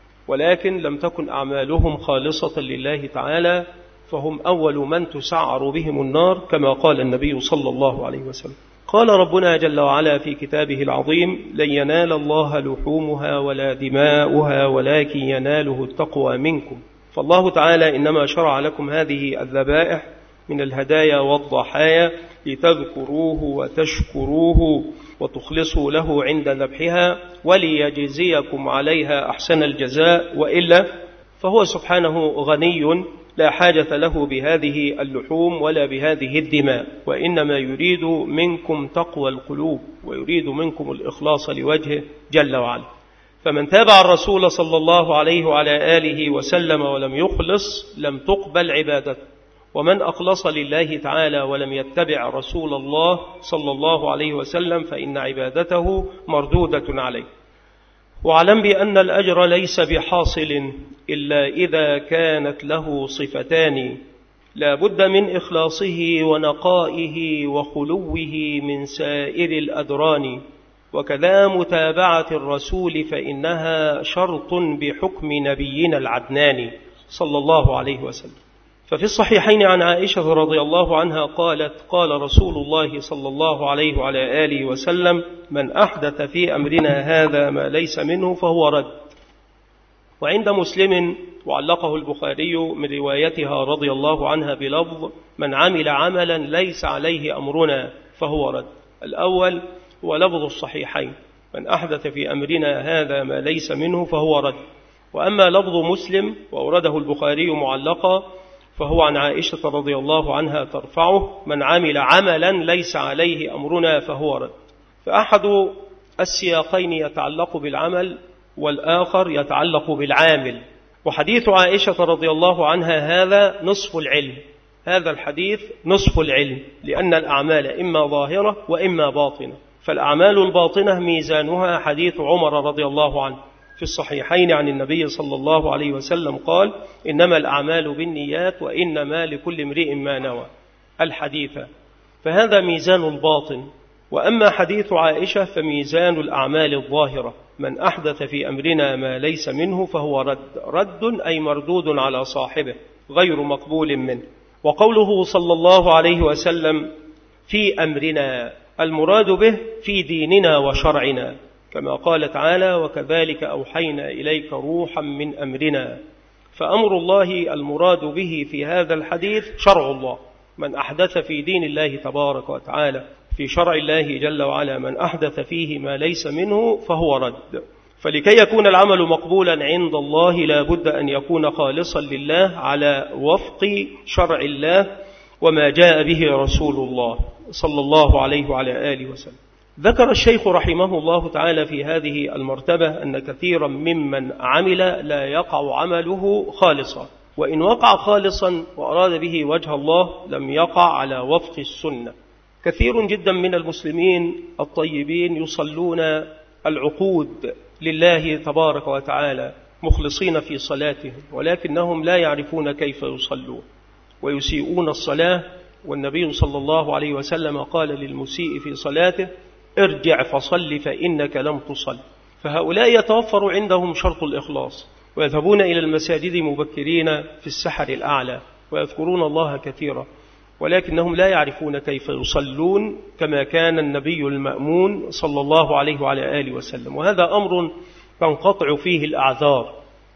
ولكن لم تكن أعمالهم خالصة لله تعالى، فهم أول من تسعر بهم النار، كما قال النبي صلى الله عليه وسلم. قال ربنا جل وعلا في كتابه العظيم: لن ينال الله لحومها ولا دماؤها ولكن يناله التقوى منكم. فالله تعالى إنما شرع لكم هذه الذبائح من الهدايا والضحايا لتذكروه وتشكروه وتخلصوا له عند ذبحها، وليجزيكم عليها أحسن الجزاء، وإلا فهو سبحانه غني لا حاجة له بهذه اللحوم ولا بهذه الدماء، وإنما يريد منكم تقوى القلوب، ويريد منكم الإخلاص لوجهه جل وعلا. فمن تابع الرسول صلى الله عليه وعلى آله وسلم ولم يخلص لم تقبل عبادته، ومن أخلص لله تعالى ولم يتبع رسول الله صلى الله عليه وسلم فإن عبادته مردودة عليه. واعلم بأن الأجر ليس بحاصل إلا إذا كانت له صفتان: لا بد من إخلاصه ونقائه وخلوه من سائر الأدران، وكذا متابعة الرسول فإنها شرط بحكم نبينا العدنان صلى الله عليه وسلم. ففي الصحيحين عن عائشة رضي الله عنها قالت: قال رسول الله صلى الله عليه وعلى آله وسلم: من أحدث في أمرنا هذا ما ليس منه فهو رد. وعند مسلم وعلقه البخاري من روايتها رضي الله عنها بلفظ: من عمل عملا ليس عليه أمرنا فهو رد. الأول هو لفظ الصحيحين: من أحدث في أمرنا هذا ما ليس منه فهو رد. وأما لفظ مسلم وأورده البخاري معلقا فهو عن عائشة رضي الله عنها ترفعه: من عمل عملا ليس عليه أمرنا فهو رد. فأحد السياقين يتعلق بالعمل والآخر يتعلق بالعامل. وحديث عائشة رضي الله عنها هذا نصف العلم، هذا الحديث نصف العلم، لأن الأعمال إما ظاهرة وإما باطنة. فالأعمال الباطنة ميزانها حديث عمر رضي الله عنه في الصحيحين عن النبي صلى الله عليه وسلم قال: إنما الأعمال بالنيات وإنما لكل امرئ ما نوى، الحديث. فهذا ميزان الباطن. وأما حديث عائشة فميزان الأعمال الظاهرة: من أحدث في أمرنا ما ليس منه فهو رد. رد أي مردود على صاحبه غير مقبول منه. وقوله صلى الله عليه وسلم في أمرنا المراد به في ديننا وشرعنا، كما قال تعالى: وكذلك أوحينا إليك روحا من أمرنا. فأمر الله المراد به في هذا الحديث شرع الله. من أحدث في دين الله تبارك وتعالى، في شرع الله جل وعلا، من أحدث فيه ما ليس منه فهو رد. فلكي يكون العمل مقبولا عند الله لا بد أن يكون خالصا لله على وفق شرع الله وما جاء به رسول الله صلى الله عليه وعلى آله وسلم. ذكر الشيخ رحمه الله تعالى في هذه المرتبة أن كثيرا ممن عمل لا يقع عمله خالصا، وإن وقع خالصا وأراد به وجه الله لم يقع على وفق السنة. كثير جدا من المسلمين الطيبين يصلون العقود لله تبارك وتعالى مخلصين في صلاتهم، ولكنهم لا يعرفون كيف يصلون ويسيئون الصلاة. والنبي صلى الله عليه وسلم قال للمسيء في صلاته: ارجع فصل فإنك لم تصل. فهؤلاء يتوفر عندهم شرط الإخلاص، ويذهبون إلى المساجد مبكرين في السحر الأعلى ويذكرون الله كثيرا، ولكنهم لا يعرفون كيف يصلون كما كان النبي المأمون صلى الله عليه وعلى آله وسلم. وهذا أمر تنقطع فيه الأعذار،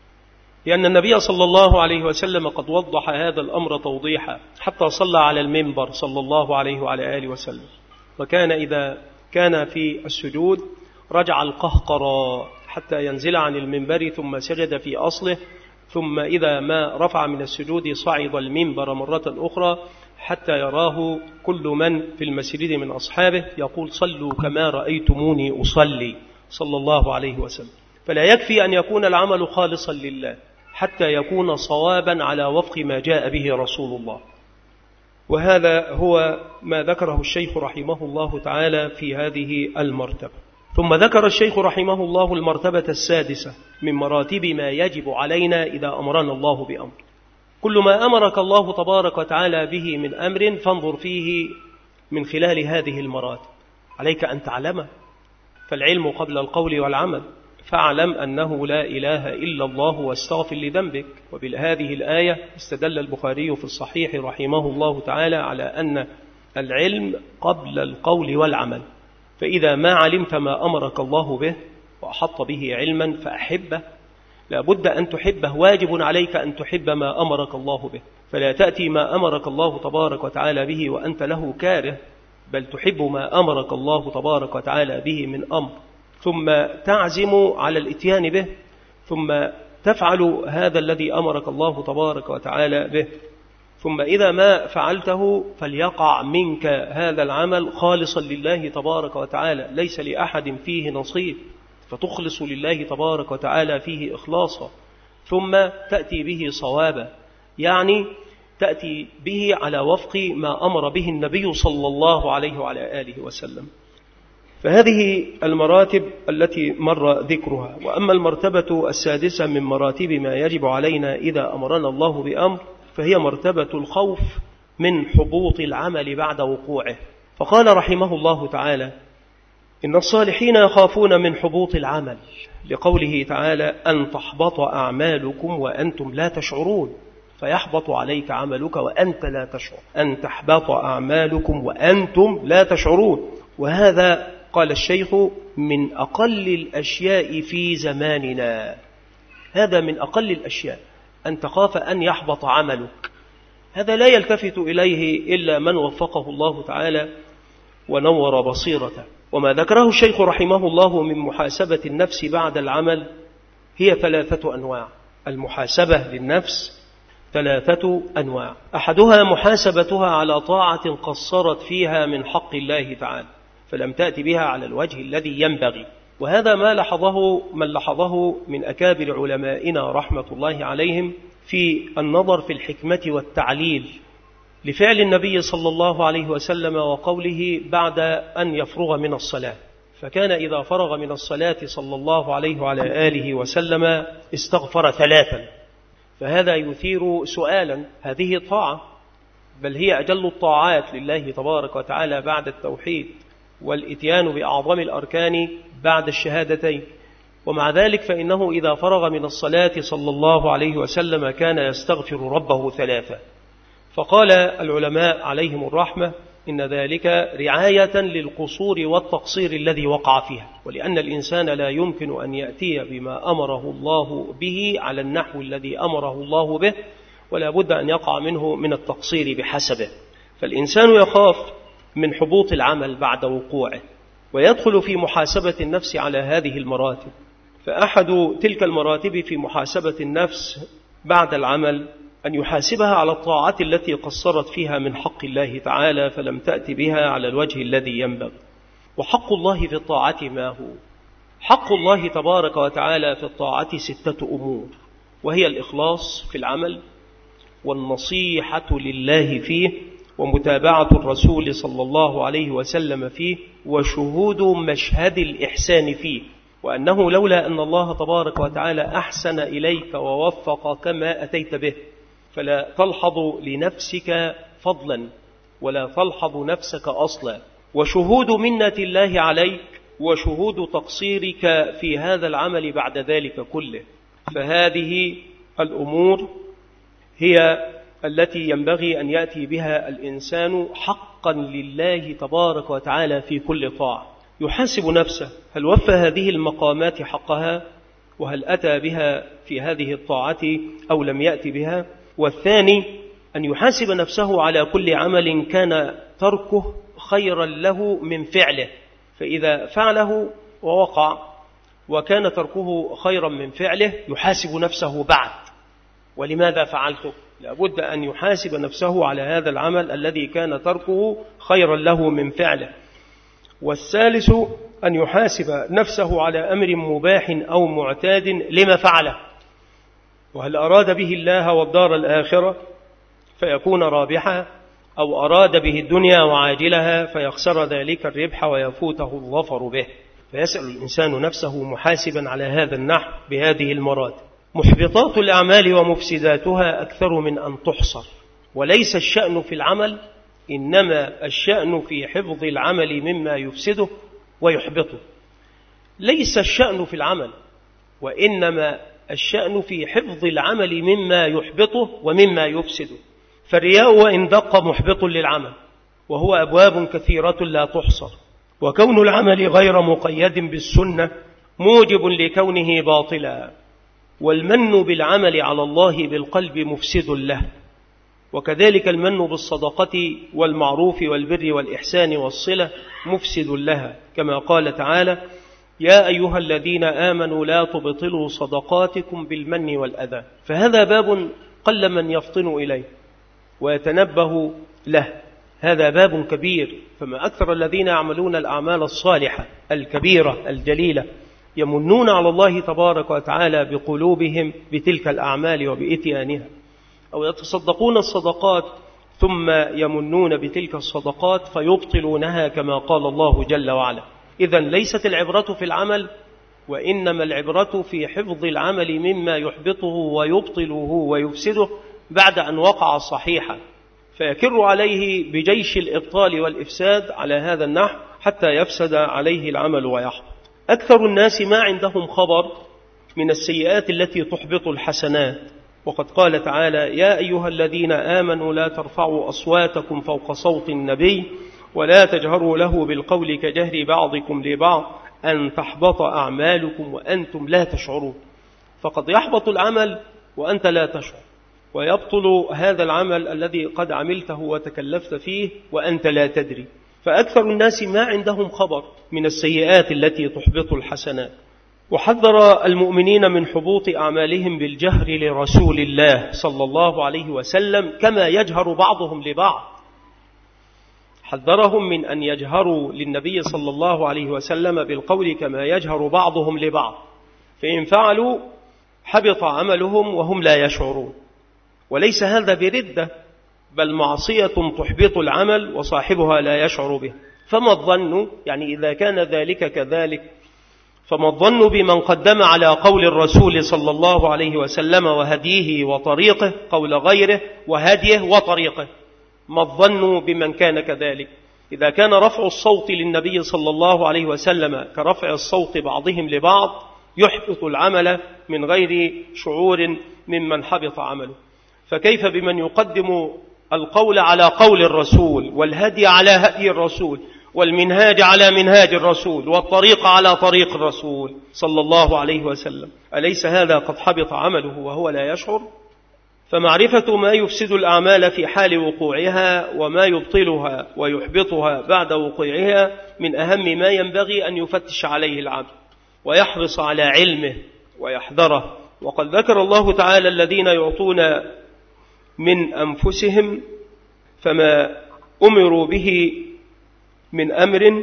لأن النبي صلى الله عليه وسلم قد وضح هذا الأمر توضيحا، حتى صلى على المنبر صلى الله عليه وعلى آله وسلم. وكان إذا كان في السجود رجع القهقرى حتى ينزل عن المنبر ثم سجد في أصله، ثم إذا ما رفع من السجود صعد المنبر مرة أخرى حتى يراه كل من في المسجد من أصحابه، يقول: صلوا كما رأيتموني أصلي صلى الله عليه وسلم. فلا يكفي أن يكون العمل خالصا لله حتى يكون صوابا على وفق ما جاء به رسول الله. وهذا هو ما ذكره الشيخ رحمه الله تعالى في هذه المرتبة. ثم ذكر الشيخ رحمه الله المرتبة السادسة من مراتب ما يجب علينا إذا أمرنا الله بأمر. كل ما أمرك الله تبارك وتعالى به من أمر فانظر فيه من خلال هذه المراتب. عليك أن تعلمه، فالعلم قبل القول والعمل. فاعلم أنه لا إله إلا الله واستغفر لذنبك. وبهذه الآية استدل البخاري في الصحيح رحمه الله تعالى على أن العلم قبل القول والعمل. فإذا ما علمت ما أمرك الله به وأحط به علما فأحبه، لا بد أن تحبه، واجب عليك أن تحب ما أمرك الله به. فلا تأتي ما أمرك الله تبارك وتعالى به وأنت له كاره، بل تحب ما أمرك الله تبارك وتعالى به من أمر، ثم تعزم على الاتيان به، ثم تفعل هذا الذي أمرك الله تبارك وتعالى به. ثم إذا ما فعلته فليقع منك هذا العمل خالصا لله تبارك وتعالى، ليس لأحد فيه نصيب، فتخلص لله تبارك وتعالى فيه إخلاصا. ثم تأتي به صوابا، يعني تأتي به على وفق ما أمر به النبي صلى الله عليه وعلى آله وسلم. فهذه المراتب التي مر ذكرها. وأما المرتبة السادسة من مراتب ما يجب علينا إذا أمرنا الله بأمر فهي مرتبة الخوف من حبوط العمل بعد وقوعه. فقال رحمه الله تعالى: إن الصالحين يخافون من حبوط العمل، لقوله تعالى: أن تحبط أعمالكم وأنتم لا تشعرون. فيحبط عليك عملك وأنت لا تشعر، أن تحبط أعمالكم وأنتم لا تشعرون. وهذا قال الشيخ من أقل الأشياء في زماننا، هذا من أقل الأشياء، أن تخاف أن يحبط عملك. هذا لا يلتفت إليه إلا من وفقه الله تعالى ونور بصيرته. وما ذكره الشيخ رحمه الله من محاسبة النفس بعد العمل هي ثلاثة أنواع. المحاسبة للنفس ثلاثة أنواع، أحدها محاسبتها على طاعة قصرت فيها من حق الله تعالى فلم تأتي بها على الوجه الذي ينبغي، وهذا ما لحظه من لحظه من أكابر علمائنا رحمة الله عليهم في النظر في الحكمة والتعليل لفعل النبي صلى الله عليه وسلم وقوله بعد أن يفرغ من الصلاة، فكان إذا فرغ من الصلاة صلى الله عليه وعلى آله وسلم استغفر ثلاثا. فهذا يثير سؤالا، هذه طاعة بل هي أجل الطاعات لله تبارك وتعالى بعد التوحيد والإتيان بأعظم الأركان بعد الشهادتين، ومع ذلك فإنه إذا فرغ من الصلاة صلى الله عليه وسلم كان يستغفر ربه ثلاثا. فقال العلماء عليهم الرحمة إن ذلك رعاية للقصور والتقصير الذي وقع فيها، ولأن الإنسان لا يمكن أن يأتي بما أمره الله به على النحو الذي أمره الله به، ولا بد أن يقع منه من التقصير بحسبه. فالإنسان يخاف من حبوط العمل بعد وقوعه ويدخل في محاسبة النفس على هذه المراتب. فأحد تلك المراتب في محاسبة النفس بعد العمل أن يحاسبها على الطاعة التي قصرت فيها من حق الله تعالى فلم تأتي بها على الوجه الذي ينبغي. وحق الله في الطاعة ما هو؟ حق الله تبارك وتعالى في الطاعة ستة أمور، وهي الإخلاص في العمل، والنصيحة لله فيه، ومتابعة الرسول صلى الله عليه وسلم فيه، وشهود مشهد الإحسان فيه، وأنه لولا أن الله تبارك وتعالى أحسن إليك ووفق كما أتيت به فلا تلحظ لنفسك فضلا ولا تلحظ نفسك أصلا. وشهود منة الله عليك وشهود تقصيرك في هذا العمل بعد ذلك كله. فهذه الأمور هي التي ينبغي أن يأتي بها الإنسان حقا لله تبارك وتعالى في كل طاعة. يحاسب نفسه هل وفى هذه المقامات حقها، وهل أتى بها في هذه الطاعة أو لم يأتي بها. والثاني أن يحاسب نفسه على كل عمل كان تركه خيرا له من فعله، فإذا فعله ووقع وكان تركه خيرا من فعله يحاسب نفسه بعد، ولماذا فعلته؟ لابد أن يحاسب نفسه على هذا العمل الذي كان تركه خيرا له من فعله. والثالث أن يحاسب نفسه على أمر مباح أو معتاد لما فعله، وهل أراد به الله والدار الآخرة فيكون رابحا، أو أراد به الدنيا وعاجلها فيخسر ذلك الربح ويفوته الظفر به. فيسأل الإنسان نفسه محاسبا على هذا النحو بهذه المراتب. محبطات الأعمال ومفسداتها أكثر من أن تحصر، وليس الشأن في العمل، إنما الشأن في حفظ العمل مما يفسده ويحبطه. ليس الشأن في العمل، وإنما الشأن في حفظ العمل مما يحبطه ومما يفسده. فالرياء وإن دق محبط للعمل، وهو أبواب كثيرة لا تحصر. وكون العمل غير مقيد بالسنة موجب لكونه باطلا. والمن بالعمل على الله بالقلب مفسد له، وكذلك المن بالصدقة والمعروف والبر والإحسان والصلة مفسد لها، كما قال تعالى: يا أيها الذين آمنوا لا تبطلوا صدقاتكم بالمن والأذى. فهذا باب قل من يفطن إليه ويتنبه له، هذا باب كبير. فما أكثر الذين يعملون الأعمال الصالحة الكبيرة الجليلة يمنون على الله تبارك وتعالى بقلوبهم بتلك الأعمال وبإتيانها، أو يتصدقون الصدقات ثم يمنون بتلك الصدقات فيبطلونها كما قال الله جل وعلا. إذن ليست العبرة في العمل، وإنما العبرة في حفظ العمل مما يحبطه ويبطله ويفسده بعد أن وقع صحيحا، فيكر عليه بجيش الإبطال والإفساد على هذا النحو حتى يفسد عليه العمل ويحبط. أكثر الناس ما عندهم خبر من السيئات التي تحبط الحسنات، وقد قال تعالى: يا أيها الذين آمنوا لا ترفعوا أصواتكم فوق صوت النبي ولا تجهروا له بالقول كجهر بعضكم لبعض أن تحبط أعمالكم وأنتم لا تشعرون. فقد يحبط العمل وأنت لا تشعر، ويبطل هذا العمل الذي قد عملته وتكلفت فيه وأنت لا تدري. فأكثر الناس ما عندهم خبر من السيئات التي تحبط الحسنات. وحذر المؤمنين من حبوط أعمالهم بالجهر لرسول الله صلى الله عليه وسلم كما يجهر بعضهم لبعض. حذرهم من أن يجهروا للنبي صلى الله عليه وسلم بالقول كما يجهر بعضهم لبعض، فإن فعلوا حبط عملهم وهم لا يشعرون. وليس هذا بردة، بل معصية تحبط العمل وصاحبها لا يشعر به. فما الظن، يعني إذا كان ذلك كذلك، فما الظن بمن قدم على قول الرسول صلى الله عليه وسلم وهديه وطريقه قول غيره وهديه وطريقه؟ ما الظن بمن كان كذلك؟ إذا كان رفع الصوت للنبي صلى الله عليه وسلم كرفع الصوت بعضهم لبعض يحبط العمل من غير شعور ممن حبط عمله، فكيف بمن يقدم القول على قول الرسول والهدي على هدي الرسول والمنهاج على منهاج الرسول والطريق على طريق الرسول صلى الله عليه وسلم؟ أليس هذا قد حبط عمله وهو لا يشعر؟ فمعرفة ما يفسد الأعمال في حال وقوعها وما يبطلها ويحبطها بعد وقوعها من أهم ما ينبغي أن يفتش عليه العبد ويحرص على علمه ويحذره. وقد ذكر الله تعالى الذين يعطون من أنفسهم فما أمروا به من أمر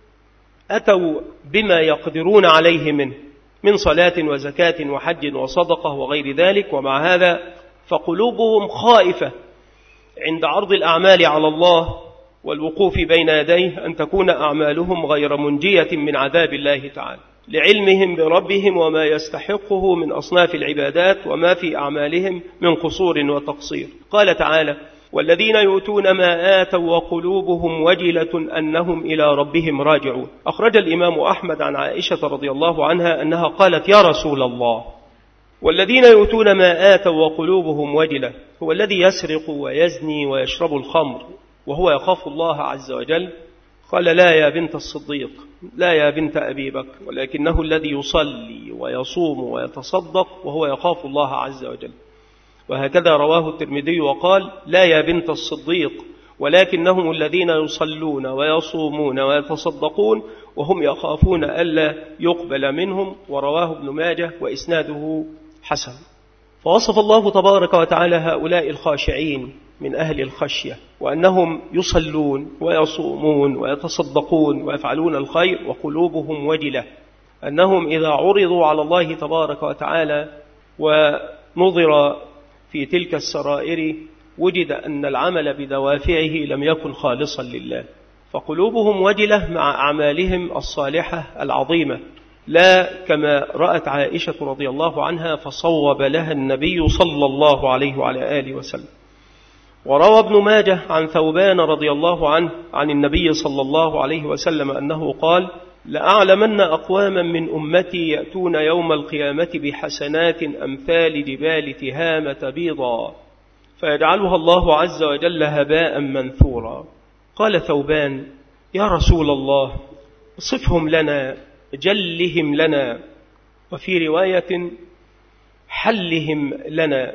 أتوا بما يقدرون عليه منه من صلاة وزكاة وحج وصدقة وغير ذلك، ومع هذا فقلوبهم خائفة عند عرض الأعمال على الله والوقوف بين يديه أن تكون أعمالهم غير منجية من عذاب الله تعالى، لعلمهم بربهم وما يستحقه من أصناف العبادات وما في أعمالهم من قصور وتقصير. قال تعالى: والذين يؤتون ما آتوا وقلوبهم وجلة أنهم إلى ربهم راجعون. أخرج الإمام أحمد عن عائشة رضي الله عنها أنها قالت: يا رسول الله، والذين يؤتون ما آتوا وقلوبهم وجلة هو الذي يسرق ويزني ويشرب الخمر وهو يخاف الله عز وجل؟ قال: لا يا بنت الصديق، لا يا بنت أبي بكر، ولكنه الذي يصلي ويصوم ويتصدق وهو يخاف الله عز وجل. وهكذا رواه الترمذي وقال: لا يا بنت الصديق، ولكنهم الذين يصلون ويصومون ويتصدقون وهم يخافون ألا يقبل منهم. ورواه ابن ماجه وإسناده حسن. فوصف الله تبارك وتعالى هؤلاء الخاشعين من أهل الخشية وأنهم يصلون ويصومون ويتصدقون ويفعلون الخير وقلوبهم وجلة، أنهم إذا عرضوا على الله تبارك وتعالى ونظر في تلك السرائر وجد أن العمل بدوافعه لم يكن خالصا لله، فقلوبهم وجلة مع أعمالهم الصالحة العظيمة، لا كما رأت عائشة رضي الله عنها فصوب لها النبي صلى الله عليه وعلى آله وسلم. وروى ابن ماجه عن ثوبان رضي الله عنه عن النبي صلى الله عليه وسلم أنه قال: لأعلمن أقواما من أمتي يأتون يوم القيامة بحسنات أمثال جبال تهامة بيضا فيجعلها الله عز وجل هباء منثورا. قال ثوبان: يا رسول الله، صفهم لنا، جلهم لنا، وفي رواية حلهم لنا.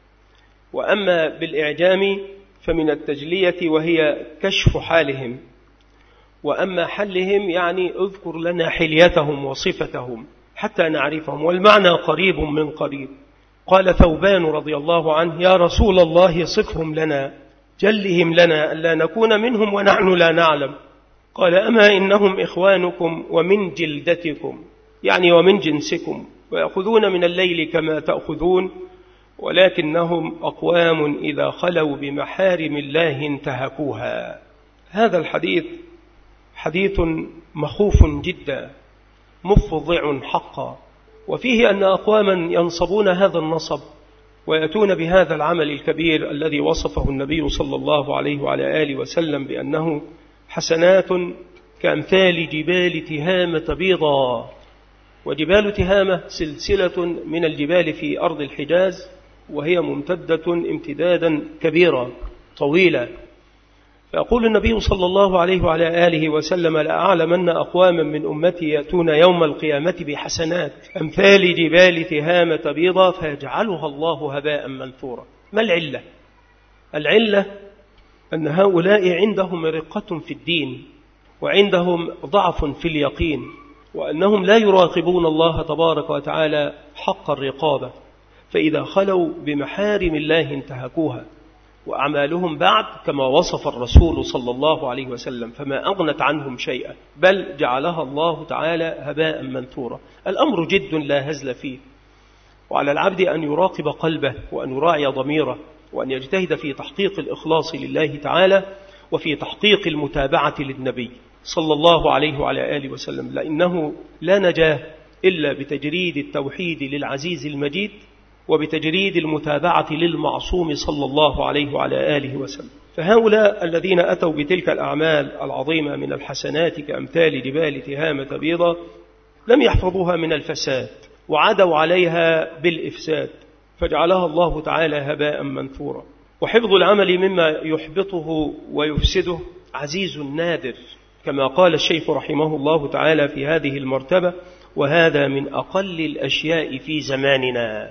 وأما بالإعجام فمن التجلية وهي كشف حالهم، وأما حلهم يعني اذكر لنا حليتهم وصفتهم حتى نعرفهم، والمعنى قريب من قريب. قال ثوبان رضي الله عنه: يا رسول الله، صفهم لنا، جلهم لنا ألا نكون منهم ونحن لا نعلم. قال: أما إنهم إخوانكم ومن جلدتكم، يعني ومن جنسكم، ويأخذون من الليل كما تأخذون، ولكنهم أقوام إذا خلوا بمحارم الله انتهكوها. هذا الحديث حديث مخوف جدا مفضع حقا، وفيه أن أقواما ينصبون هذا النصب ويأتون بهذا العمل الكبير الذي وصفه النبي صلى الله عليه وعلى آله وسلم بأنه حسنات كأمثال جبال تهامة بيضا. وجبال تهامة سلسلة من الجبال في أرض الحجاز، وهي ممتدة امتدادا كبيرا طويلا. فيقول النبي صلى الله عليه وعلى آله وسلم: لأعلمن أقواما من أمتي يأتون يوم القيامة بحسنات أمثال جبال تهامة بيضا فيجعلها الله هباء منثورا. ما العلة؟ العلة أن هؤلاء عندهم رقة في الدين، وعندهم ضعف في اليقين، وأنهم لا يراقبون الله تبارك وتعالى حق الرقابة، فإذا خلوا بمحارم الله انتهكوها، وأعمالهم بعد كما وصف الرسول صلى الله عليه وسلم فما أغنت عنهم شيئا، بل جعلها الله تعالى هباء منثورا. الأمر جد لا هزل فيه، وعلى العبد أن يراقب قلبه، وأن يراعي ضميره، وأن يجتهد في تحقيق الإخلاص لله تعالى، وفي تحقيق المتابعة للنبي صلى الله عليه وعلى آله وسلم، لأنه لا نجاه إلا بتجريد التوحيد للعزيز المجيد، وبتجريد المتابعة للمعصوم صلى الله عليه وعلى آله وسلم. فهؤلاء الذين أتوا بتلك الأعمال العظيمة من الحسنات كأمثال جبال تهامة بيضا لم يحفظوها من الفساد، وعدوا عليها بالإفساد، فجعلها الله تعالى هباء منثورا. وحفظ العمل مما يحبطه ويفسده عزيز نادر، كما قال الشيخ رحمه الله تعالى في هذه المرتبة: وهذا من أقل الأشياء في زماننا.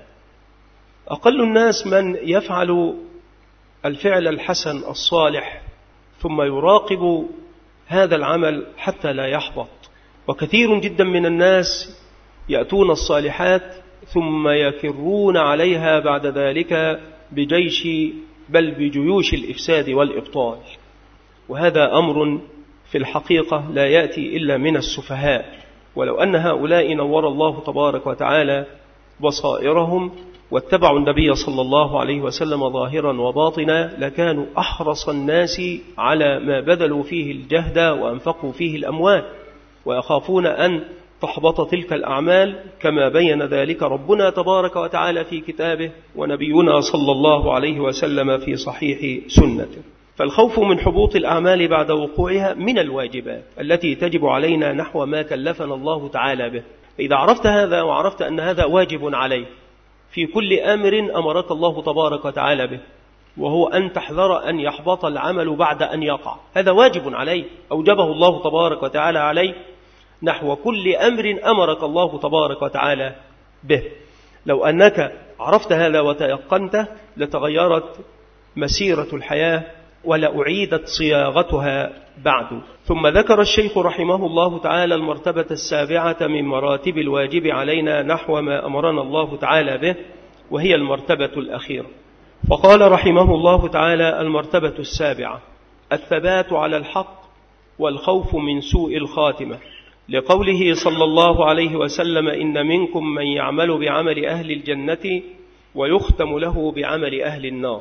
أقل الناس من يفعل الفعل الحسن الصالح ثم يراقب هذا العمل حتى لا يحبط، وكثير جدا من الناس يأتون الصالحات ثم يكرون عليها بعد ذلك بجيش بل بجيوش الإفساد والإبطال، وهذا أمر في الحقيقة لا يأتي إلا من السفهاء. ولو أن هؤلاء نور الله تبارك وتعالى بصائرهم واتبعوا النبي صلى الله عليه وسلم ظاهرا وباطنا لكانوا أحرص الناس على ما بذلوا فيه الجهد وأنفقوا فيه الأموال، ويخافون أن تحبط تلك الأعمال كما بين ذلك ربنا تبارك وتعالى في كتابه، ونبينا صلى الله عليه وسلم في صحيح سنته. فالخوف من حبوط الأعمال بعد وقوعها من الواجبات التي تجب علينا نحو ما كلفنا الله تعالى به. فإذا عرفت هذا وعرفت أن هذا واجب عليك في كل أمر أمرك الله تبارك وتعالى به، وهو أن تحذر أن يحبط العمل بعد أن يقع، هذا واجب عليك أوجبه الله تبارك وتعالى عليك نحو كل أمر أمرك الله تبارك وتعالى به. لو أنك عرفت هذا وتيقنته لتغيرت مسيرة الحياة ولأعيدت صياغتها بعد. ثم ذكر الشيخ رحمه الله تعالى المرتبة السابعة من مراتب الواجب علينا نحو ما أمرنا الله تعالى به، وهي المرتبة الأخيرة. فقال رحمه الله تعالى: المرتبة السابعة الثبات على الحق والخوف من سوء الخاتمة، لقوله صلى الله عليه وسلم: إن منكم من يعمل بعمل أهل الجنة ويختم له بعمل أهل النار.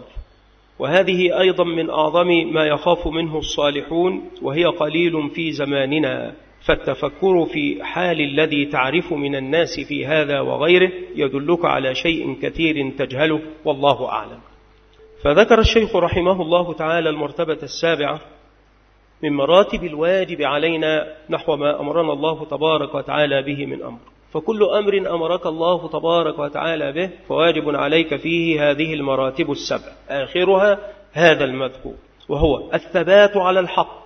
وهذه أيضا من أعظم ما يخاف منه الصالحون، وهي قليل في زماننا، فالتفكر في حال الذي تعرف من الناس في هذا وغيره يدلك على شيء كثير تجهله، والله أعلم. فذكر الشيخ رحمه الله تعالى المرتبة السابعة من مراتب الواجب علينا نحو ما أمرنا الله تبارك وتعالى به من أمر. فكل أمر أمرك الله تبارك وتعالى به فواجب عليك فيه هذه المراتب السبع، آخرها هذا المذكور، وهو الثبات على الحق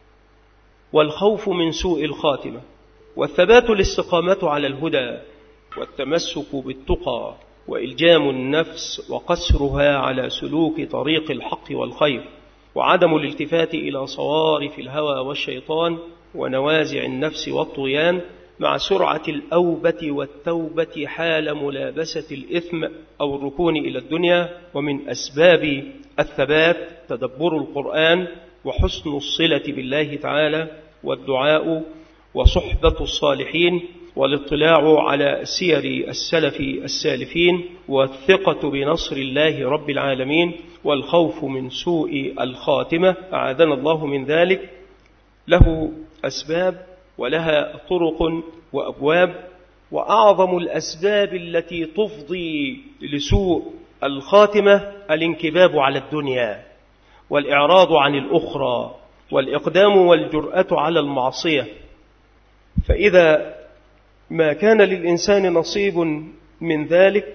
والخوف من سوء الخاتمة. والثبات الاستقامة على الهدى والتمسك بالتقى وإلجام النفس وقسرها على سلوك طريق الحق والخير، وعدم الالتفات إلى صوارف الهوى والشيطان ونوازع النفس والطغيان، مع سرعة الأوبة والتوبة حال ملابسة الإثم أو الركون إلى الدنيا. ومن أسباب الثبات تدبر القرآن وحسن الصلة بالله تعالى والدعاء وصحبة الصالحين والاطلاع على سير السلف السالفين والثقة بنصر الله رب العالمين والخوف من سوء الخاتمة، أعاذنا الله من ذلك. له أسباب ولها طرق وأبواب، وأعظم الأسباب التي تفضي لسوء الخاتمة الانكباب على الدنيا والإعراض عن الأخرى والإقدام والجرأة على المعصية. فإذا ما كان للإنسان نصيب من ذلك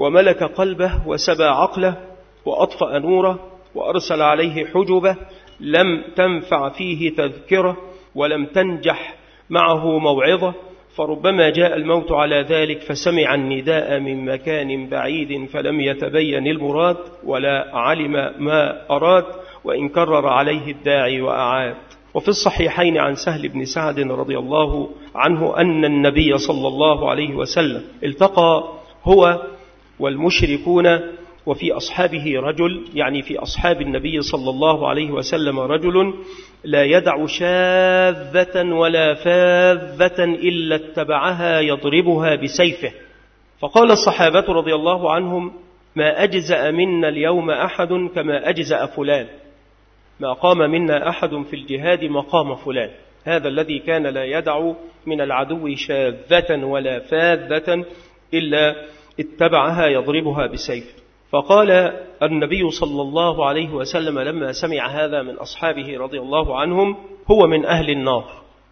وملك قلبه وسبى عقله وأطفأ نوره وأرسل عليه حجبه لم تنفع فيه تذكره ولم تنجح معه موعظة، فربما جاء الموت على ذلك فسمع النداء من مكان بعيد فلم يتبين المراد ولا علم ما أراد، وإن كرر عليه الداعي وأعاد. وفي الصحيحين عن سهل بن سعد رضي الله عنه أن النبي صلى الله عليه وسلم التقى هو والمشركون وفي أصحابه رجل، يعني في أصحاب النبي صلى الله عليه وسلم رجل لا يدع شاذة ولا فاذة إلا اتبعها يضربها بسيفه. فقال الصحابة رضي الله عنهم: ما أجزأ منا اليوم أحد كما أجزأ فلان، ما قام منا أحد في الجهاد مقام فلان. هذا الذي كان لا يدع من العدو شاذة ولا فاذة إلا اتبعها يضربها بسيفه. فقال النبي صلى الله عليه وسلم لما سمع هذا من أصحابه رضي الله عنهم: هو من أهل النار.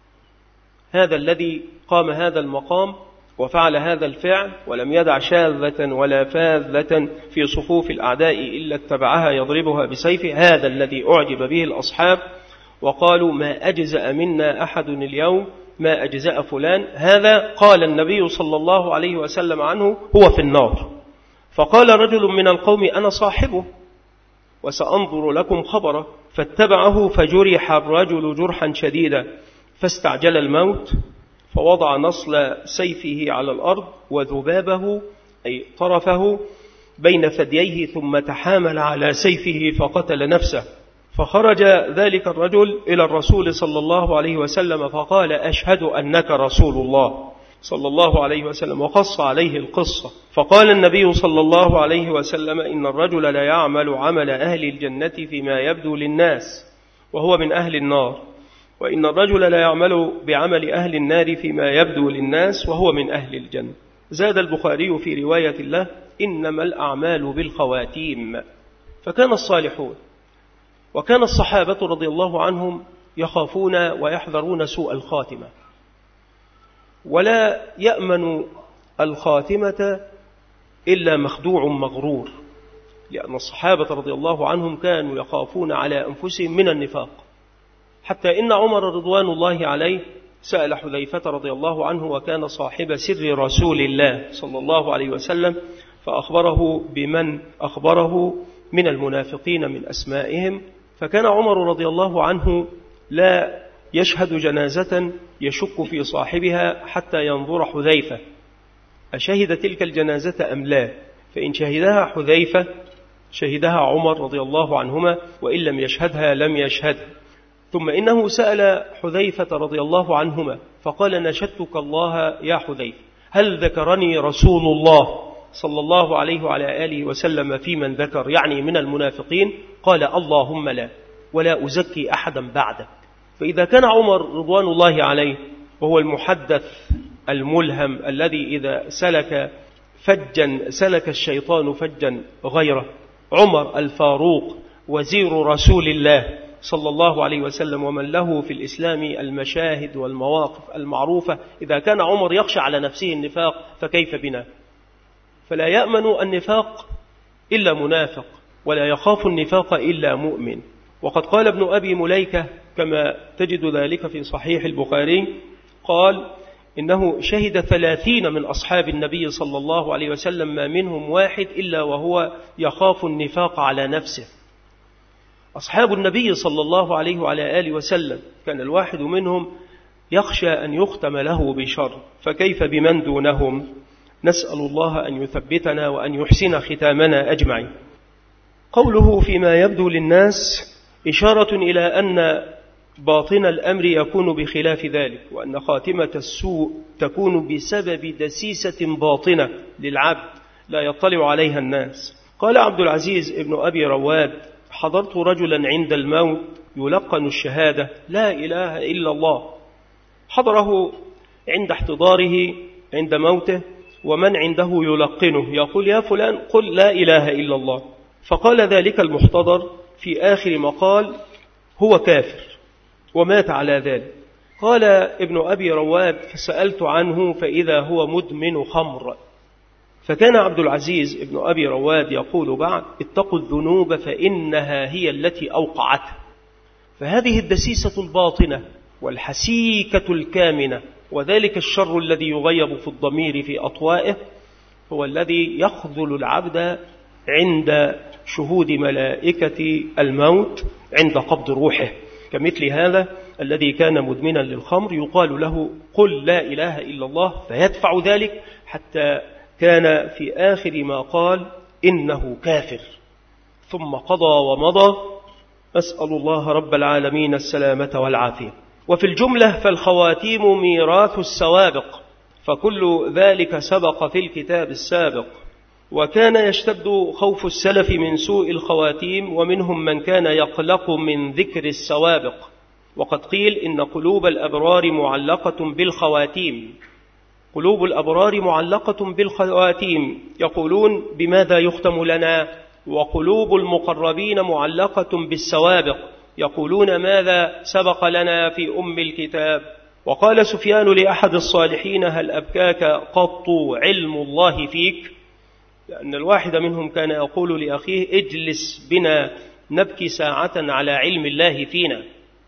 هذا الذي قام هذا المقام وفعل هذا الفعل ولم يدع شاذة ولا فاذة في صفوف الأعداء إلا اتبعها يضربها بسيفه، هذا الذي أعجب به الأصحاب وقالوا: ما أجزأ منا أحد اليوم ما أجزأ فلان. هذا قال النبي صلى الله عليه وسلم عنه: هو في النار. فقال رجل من القوم: أنا صاحبه وسأنظر لكم خبره. فاتبعه فجرح الرجل جرحا شديدا فاستعجل الموت، فوضع نصل سيفه على الأرض وذبابه أي طرفه بين ثدييه ثم تحامل على سيفه فقتل نفسه. فخرج ذلك الرجل إلى الرسول صلى الله عليه وسلم فقال: أشهد أنك رسول الله صلى الله عليه وسلم، وقص عليه القصة. فقال النبي صلى الله عليه وسلم: إن الرجل لا يعمل عمل أهل الجنة فيما يبدو للناس وهو من أهل النار، وإن الرجل لا يعمل بعمل أهل النار فيما يبدو للناس وهو من أهل الجنة. زاد البخاري في رواية له: إنما الأعمال بالخواتيم. فكان الصالحون وكان الصحابة رضي الله عنهم يخافون ويحذرون سوء الخاتمة، ولا يأمن الخاتمة إلا مخدوع مغرور، لأن الصحابة رضي الله عنهم كانوا يخافون على أنفسهم من النفاق، حتى إن عمر رضوان الله عليه سأل حذيفة رضي الله عنه وكان صاحب سر رسول الله صلى الله عليه وسلم، فأخبره بمن أخبره من المنافقين من أسمائهم. فكان عمر رضي الله عنه لا يشهد جنازة يشك في صاحبها حتى ينظر حذيفة أشهد تلك الجنازة أم لا، فإن شهدها حذيفة شهدها عمر رضي الله عنهما، وإن لم يشهدها لم يشهدها. ثم إنه سأل حذيفة رضي الله عنهما فقال: نشدتك الله يا حذيفة، هل ذكرني رسول الله صلى الله عليه وعلى آله وسلم في من ذكر، يعني من المنافقين؟ قال: اللهم لا، ولا أزكي أحدا بعدك. فإذا كان عمر رضوان الله عليه وهو المحدث الملهم الذي إذا سلك فجا سلك الشيطان فجا غيره، عمر الفاروق وزير رسول الله صلى الله عليه وسلم ومن له في الإسلام المشاهد والمواقف المعروفة، إذا كان عمر يخشى على نفسه النفاق فكيف بنا؟ فلا يأمن النفاق إلا منافق، ولا يخاف النفاق إلا مؤمن. وقد قال ابن أبي مليكة كما تجد ذلك في صحيح البخاري، قال: إنه شهد ثلاثين من أصحاب النبي صلى الله عليه وسلم ما منهم واحد إلا وهو يخاف النفاق على نفسه. أصحاب النبي صلى الله عليه وعلى آله وسلم كان الواحد منهم يخشى أن يختم له بشر، فكيف بمن دونهم؟ نسأل الله أن يثبتنا وأن يحسن ختامنا أجمعين. قوله فيما يبدو للناس إشارة إلى أن باطن الأمر يكون بخلاف ذلك، وأن خاتمة السوء تكون بسبب دسيسة باطنة للعبد لا يطلع عليها الناس. قال عبد العزيز ابن أبي رواد: حضرت رجلا عند الموت يلقن الشهادة لا إله إلا الله، حضره عند احتضاره عند موته، ومن عنده يلقنه يقول: يا فلان قل لا إله إلا الله. فقال ذلك المحتضر في آخر مقال: هو كافر، ومات على ذلك. قال ابن أبي رواد: فسألت عنه فإذا هو مدمن خمر. فكان عبد العزيز ابن أبي رواد يقول بعد: اتقوا الذنوب فإنها هي التي أوقعته. فهذه الدسيسة الباطنة والحسيكة الكامنة وذلك الشر الذي يغيب في الضمير في أطوائه هو الذي يخذل العبد عند شهود ملائكة الموت عند قبض روحه، كمثل هذا الذي كان مدمنا للخمر يقال له: قل لا إله إلا الله، فيدفع ذلك حتى كان في آخر ما قال: إنه كافر، ثم قضى ومضى. أسأل الله رب العالمين السلامة والعافية. وفي الجملة فالخواتيم ميراث السوابق، فكل ذلك سبق في الكتاب السابق. وكان يشتد خوف السلف من سوء الخواتيم، ومنهم من كان يقلق من ذكر السوابق. وقد قيل إن قلوب الأبرار معلقة بالخواتيم، قلوب الأبرار معلقة بالخواتيم، يقولون: بماذا يختم لنا؟ وقلوب المقربين معلقة بالسوابق، يقولون: ماذا سبق لنا في أم الكتاب؟ وقال سفيان لأحد الصالحين: هل أبكاك قط علم الله فيك؟ لأن الواحد منهم كان يقول لأخيه: اجلس بنا نبكي ساعة على علم الله فينا،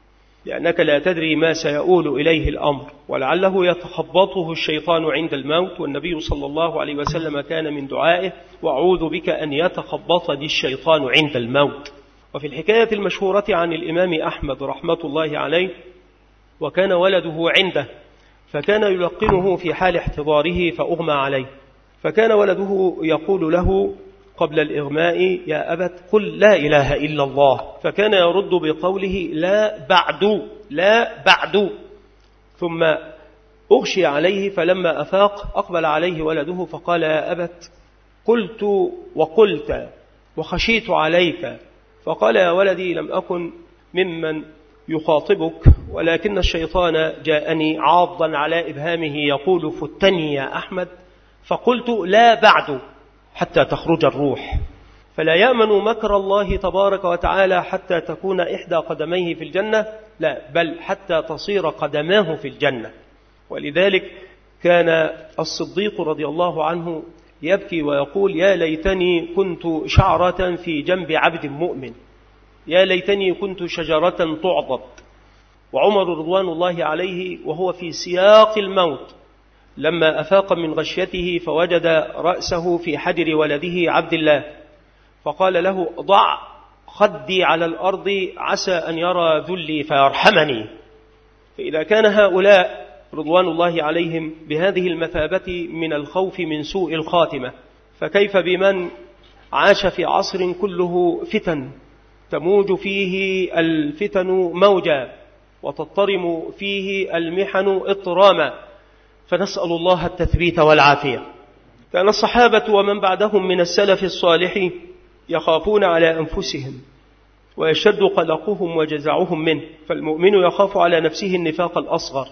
لأنك لا تدري ما سيؤول إليه الأمر، ولعله يتخبطه الشيطان عند الموت. والنبي صلى الله عليه وسلم كان من دعائه: وأعوذ بك أن يتخبطني الشيطان عند الموت. وفي الحكاية المشهورة عن الإمام أحمد رحمة الله عليه: وكان ولده عنده فكان يلقنه في حال احتضاره فأغمى عليه، فكان ولده يقول له قبل الإغماء: يا أبت قل لا إله إلا الله، فكان يرد بقوله: لا بعد، لا بعد. ثم أغشي عليه، فلما أفاق أقبل عليه ولده فقال: يا أبت قلت وقلت وخشيت عليك. فقال: يا ولدي لم أكن ممن يخاطبك، ولكن الشيطان جاءني عاضا على إبهامه يقول: فتني يا أحمد، فقلت لا بعد حتى تخرج الروح. فلا يأمن مكر الله تبارك وتعالى حتى تكون إحدى قدميه في الجنة، لا، بل حتى تصير قدماه في الجنة. ولذلك كان الصديق رضي الله عنه يبكي ويقول: يا ليتني كنت شعرة في جنب عبد مؤمن، يا ليتني كنت شجرة تعضد. وعمر رضوان الله عليه وهو في سياق الموت لما أفاق من غشيته فوجد رأسه في حجر ولده عبد الله، فقال له: ضع خدي على الأرض عسى أن يرى ذلي فيرحمني. فإذا كان هؤلاء رضوان الله عليهم بهذه المثابة من الخوف من سوء الخاتمة، فكيف بمن عاش في عصر كله فتن تموج فيه الفتن موجا وتضطرم فيه المحن اضطراما؟ فنسأل الله التثبيت والعافية. كان الصحابة ومن بعدهم من السلف الصالح يخافون على أنفسهم ويشد قلقهم وجزعهم منه، فالمؤمن يخاف على نفسه النفاق الأصغر،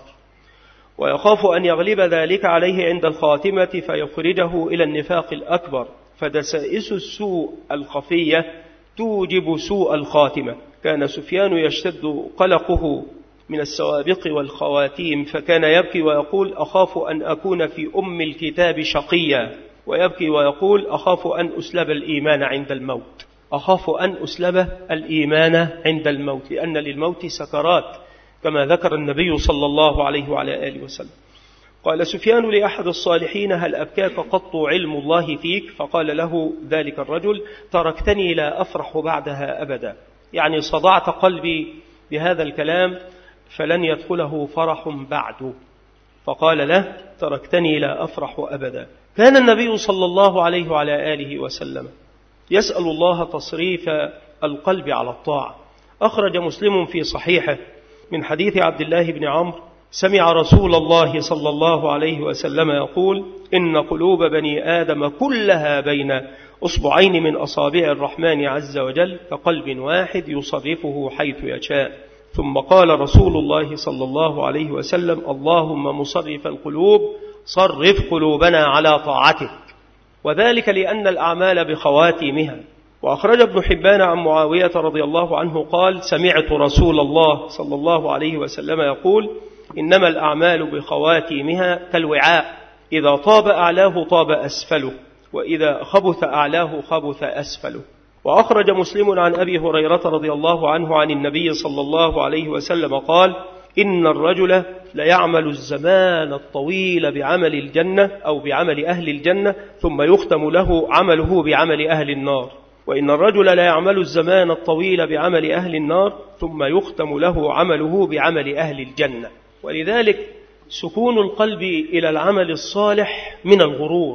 ويخاف أن يغلب ذلك عليه عند الخاتمة فيخرجه إلى النفاق الأكبر. فدسائس السوء الخفية توجب سوء الخاتمة. كان سفيان يشتد قلقه من السوابق والخواتيم، فكان يبكي ويقول: أخاف أن أكون في أم الكتاب شقيا، ويبكي ويقول: أخاف أن أسلب الإيمان عند الموت، أخاف أن أسلب الإيمان عند الموت، لأن للموت سكرات كما ذكر النبي صلى الله عليه وعلى آله وسلم. قال سفيان لأحد الصالحين: هل أبكاك قط علم الله فيك؟ فقال له ذلك الرجل: تركتني لا أفرح بعدها أبدا، يعني صدعت قلبي بهذا الكلام فلن يدخله فرح بعد. فقال له: تركتني لا أفرح أبدا. كان النبي صلى الله عليه وعلى آله وسلم يسأل الله تصريف القلب على الطاعة. أخرج مسلم في صحيحه من حديث عبد الله بن عمرو: سمع رسول الله صلى الله عليه وسلم يقول: إن قلوب بني آدم كلها بين أصبعين من أصابع الرحمن عز وجل كقلب واحد يصرفه حيث يشاء. ثم قال رسول الله صلى الله عليه وسلم: اللهم مصرف القلوب صرف قلوبنا على طاعتك. وذلك لأن الأعمال بخواتيمها. وأخرج ابن حبان عن معاوية رضي الله عنه قال: سمعت رسول الله صلى الله عليه وسلم يقول: إنما الأعمال بخواتيمها كالوعاء، إذا طاب أعلاه طاب أسفله، وإذا خبث أعلاه خبث أسفله. وأخرج مسلم عن أبي هريرة رضي الله عنه عن النبي صلى الله عليه وسلم قال: إن الرجل ليعمل الزمان الطويل بعمل الجنة أو بعمل أهل الجنة ثم يختم له عمله بعمل أهل النار، وإن الرجل ليعمل الزمان الطويل بعمل أهل النار ثم يختم له عمله بعمل أهل الجنة. ولذلك سكون القلب إلى العمل الصالح من الغرور،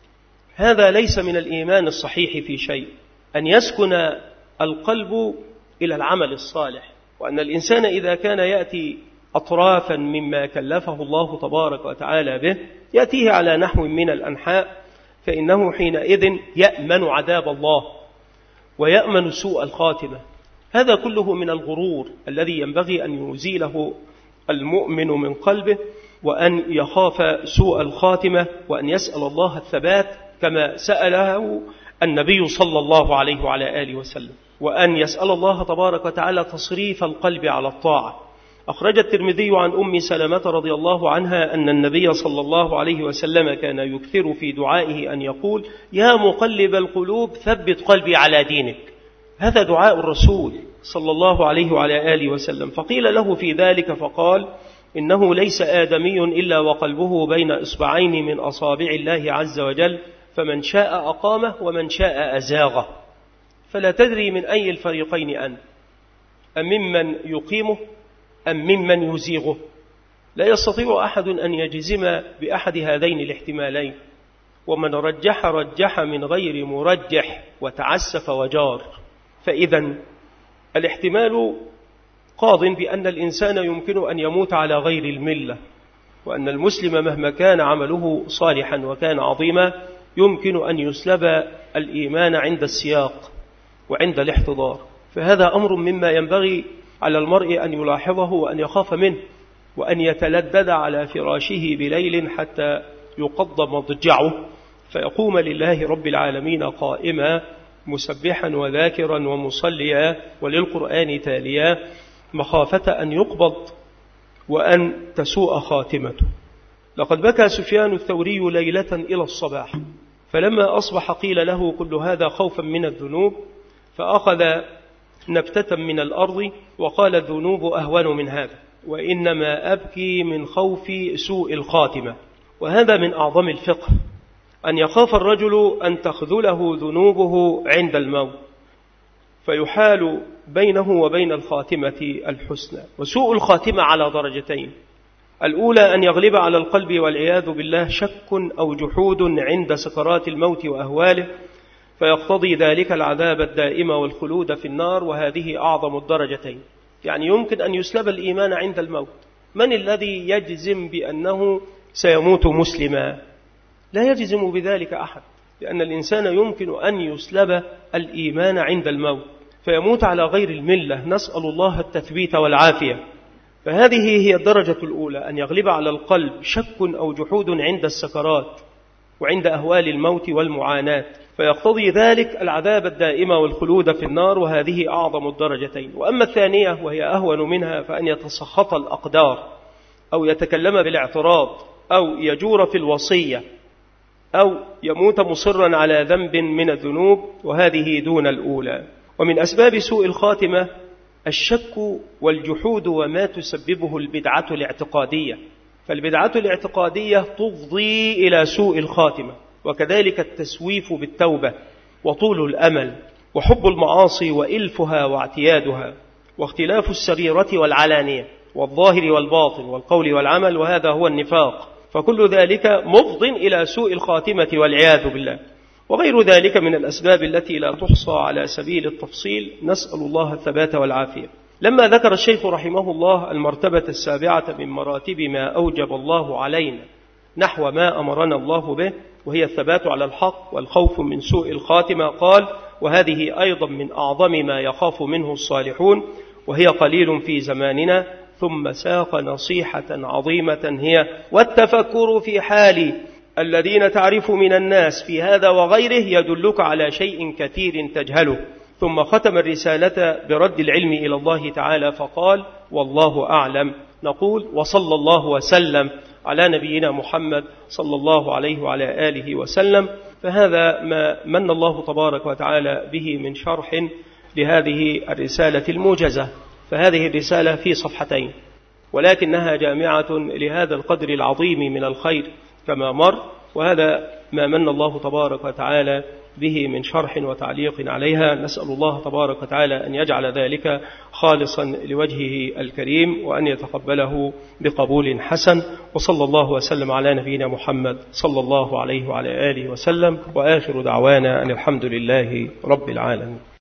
هذا ليس من الإيمان الصحيح في شيء، أن يسكن القلب إلى العمل الصالح، وأن الإنسان إذا كان يأتي أطرافا مما كلفه الله تبارك وتعالى به يأتيه على نحو من الأنحاء، فإنه حينئذ يأمن عذاب الله ويأمن سوء الخاتمة. هذا كله من الغرور الذي ينبغي أن يزيله المؤمن من قلبه، وأن يخاف سوء الخاتمة، وأن يسأل الله الثبات كما سأله النبي صلى الله عليه وعلى آله وسلم، وأن يسأل الله تبارك وتعالى تصريف القلب على الطاعة. أخرج الترمذي عن أم سلمة رضي الله عنها أن النبي صلى الله عليه وسلم كان يكثر في دعائه أن يقول: يا مقلب القلوب ثبت قلبي على دينك. هذا دعاء الرسول صلى الله عليه وعلى آله وسلم. فقيل له في ذلك فقال: إنه ليس آدمي إلا وقلبه بين إصبعين من أصابع الله عز وجل، فمن شاء أقامه ومن شاء أزاغه، فلا تدري من أي الفريقين أنت، أم ممن يقيمه أم ممن يزيغه. لا يستطيع أحد أن يجزم بأحد هذين الاحتمالين، ومن رجح رجح من غير مرجح وتعسف وجار. فإذا الاحتمال قاض بأن الإنسان يمكن أن يموت على غير الملة، وأن المسلم مهما كان عمله صالحا وكان عظيما يمكن أن يسلب الإيمان عند السياق وعند الاحتضار. فهذا أمر مما ينبغي على المرء أن يلاحظه وأن يخاف منه، وأن يتلدد على فراشه بليل حتى يقض مضجعه فيقوم لله رب العالمين قائما مسبحا وذاكرا ومصليا وللقرآن تاليا، مخافة أن يقبض وأن تسوء خاتمته. لقد بكى سفيان الثوري ليلة إلى الصباح، فلما أصبح قيل له كل هذا خوفا من الذنوب، فأخذ نبتة من الأرض وقال: الذنوب أهون من هذا، وإنما أبكي من خوف سوء الخاتمة. وهذا من أعظم الفقه، أن يخاف الرجل أن تخذله ذنوبه عند الموت فيحال بينه وبين الخاتمة الحسنى. وسوء الخاتمة على درجتين: الأولى أن يغلب على القلب والعياذ بالله شك أو جحود عند سكرات الموت وأهواله، فيقتضي ذلك العذاب الدائم والخلود في النار، وهذه أعظم الدرجتين. يعني يمكن أن يسلب الإيمان عند الموت. من الذي يجزم بأنه سيموت مسلما؟ لا يجزم بذلك أحد، لأن الإنسان يمكن أن يسلب الإيمان عند الموت فيموت على غير الملة، نسأل الله التثبيت والعافية. فهذه هي الدرجة الأولى، أن يغلب على القلب شك أو جحود عند السكرات وعند أهوال الموت والمعاناة، فيقتضي ذلك العذاب الدائم والخلود في النار، وهذه أعظم الدرجتين. وأما الثانية وهي أهون منها، فأن يتسخط الأقدار أو يتكلم بالاعتراض أو يجور في الوصية أو يموت مصرا على ذنب من الذنوب، وهذه دون الأولى. ومن أسباب سوء الخاتمة الشك والجحود وما تسببه البدعة الاعتقادية، فالبدعة الاعتقادية تفضي إلى سوء الخاتمة، وكذلك التسويف بالتوبة وطول الأمل وحب المعاصي وإلفها واعتيادها واختلاف السريرة والعلانية والظاهر والباطن والقول والعمل، وهذا هو النفاق. فكل ذلك مفض إلى سوء الخاتمة والعياذ بالله. وغير ذلك من الأسباب التي لا تحصى على سبيل التفصيل، نسأل الله الثبات والعافية. لما ذكر الشيخ رحمه الله المرتبة السابعة من مراتب ما أوجب الله علينا نحو ما أمرنا الله به، وهي الثبات على الحق والخوف من سوء الخاتمة، قال: وهذه أيضا من أعظم ما يخاف منه الصالحون، وهي قليل في زماننا. ثم ساق نصيحة عظيمة هي: والتفكر في حال الذين تعرف من الناس في هذا وغيره يدلك على شيء كثير تجهله. ثم ختم الرسالة برد العلم إلى الله تعالى فقال: والله أعلم. نقول: وصلى الله وسلم على نبينا محمد صلى الله عليه وعلى آله وسلم. فهذا ما من الله تبارك وتعالى به من شرح لهذه الرسالة الموجزة. فهذه الرسالة في صفحتين، ولكنها جامعة لهذا القدر العظيم من الخير كما مر، وهذا ما من الله تبارك وتعالى به من شرح وتعليق عليها. نسأل الله تبارك وتعالى أن يجعل ذلك خالصا لوجهه الكريم، وأن يتقبله بقبول حسن. وصلى الله وسلم على نبينا محمد صلى الله عليه وعلى آله وسلم، وآخر دعوانا أن الحمد لله رب العالمين.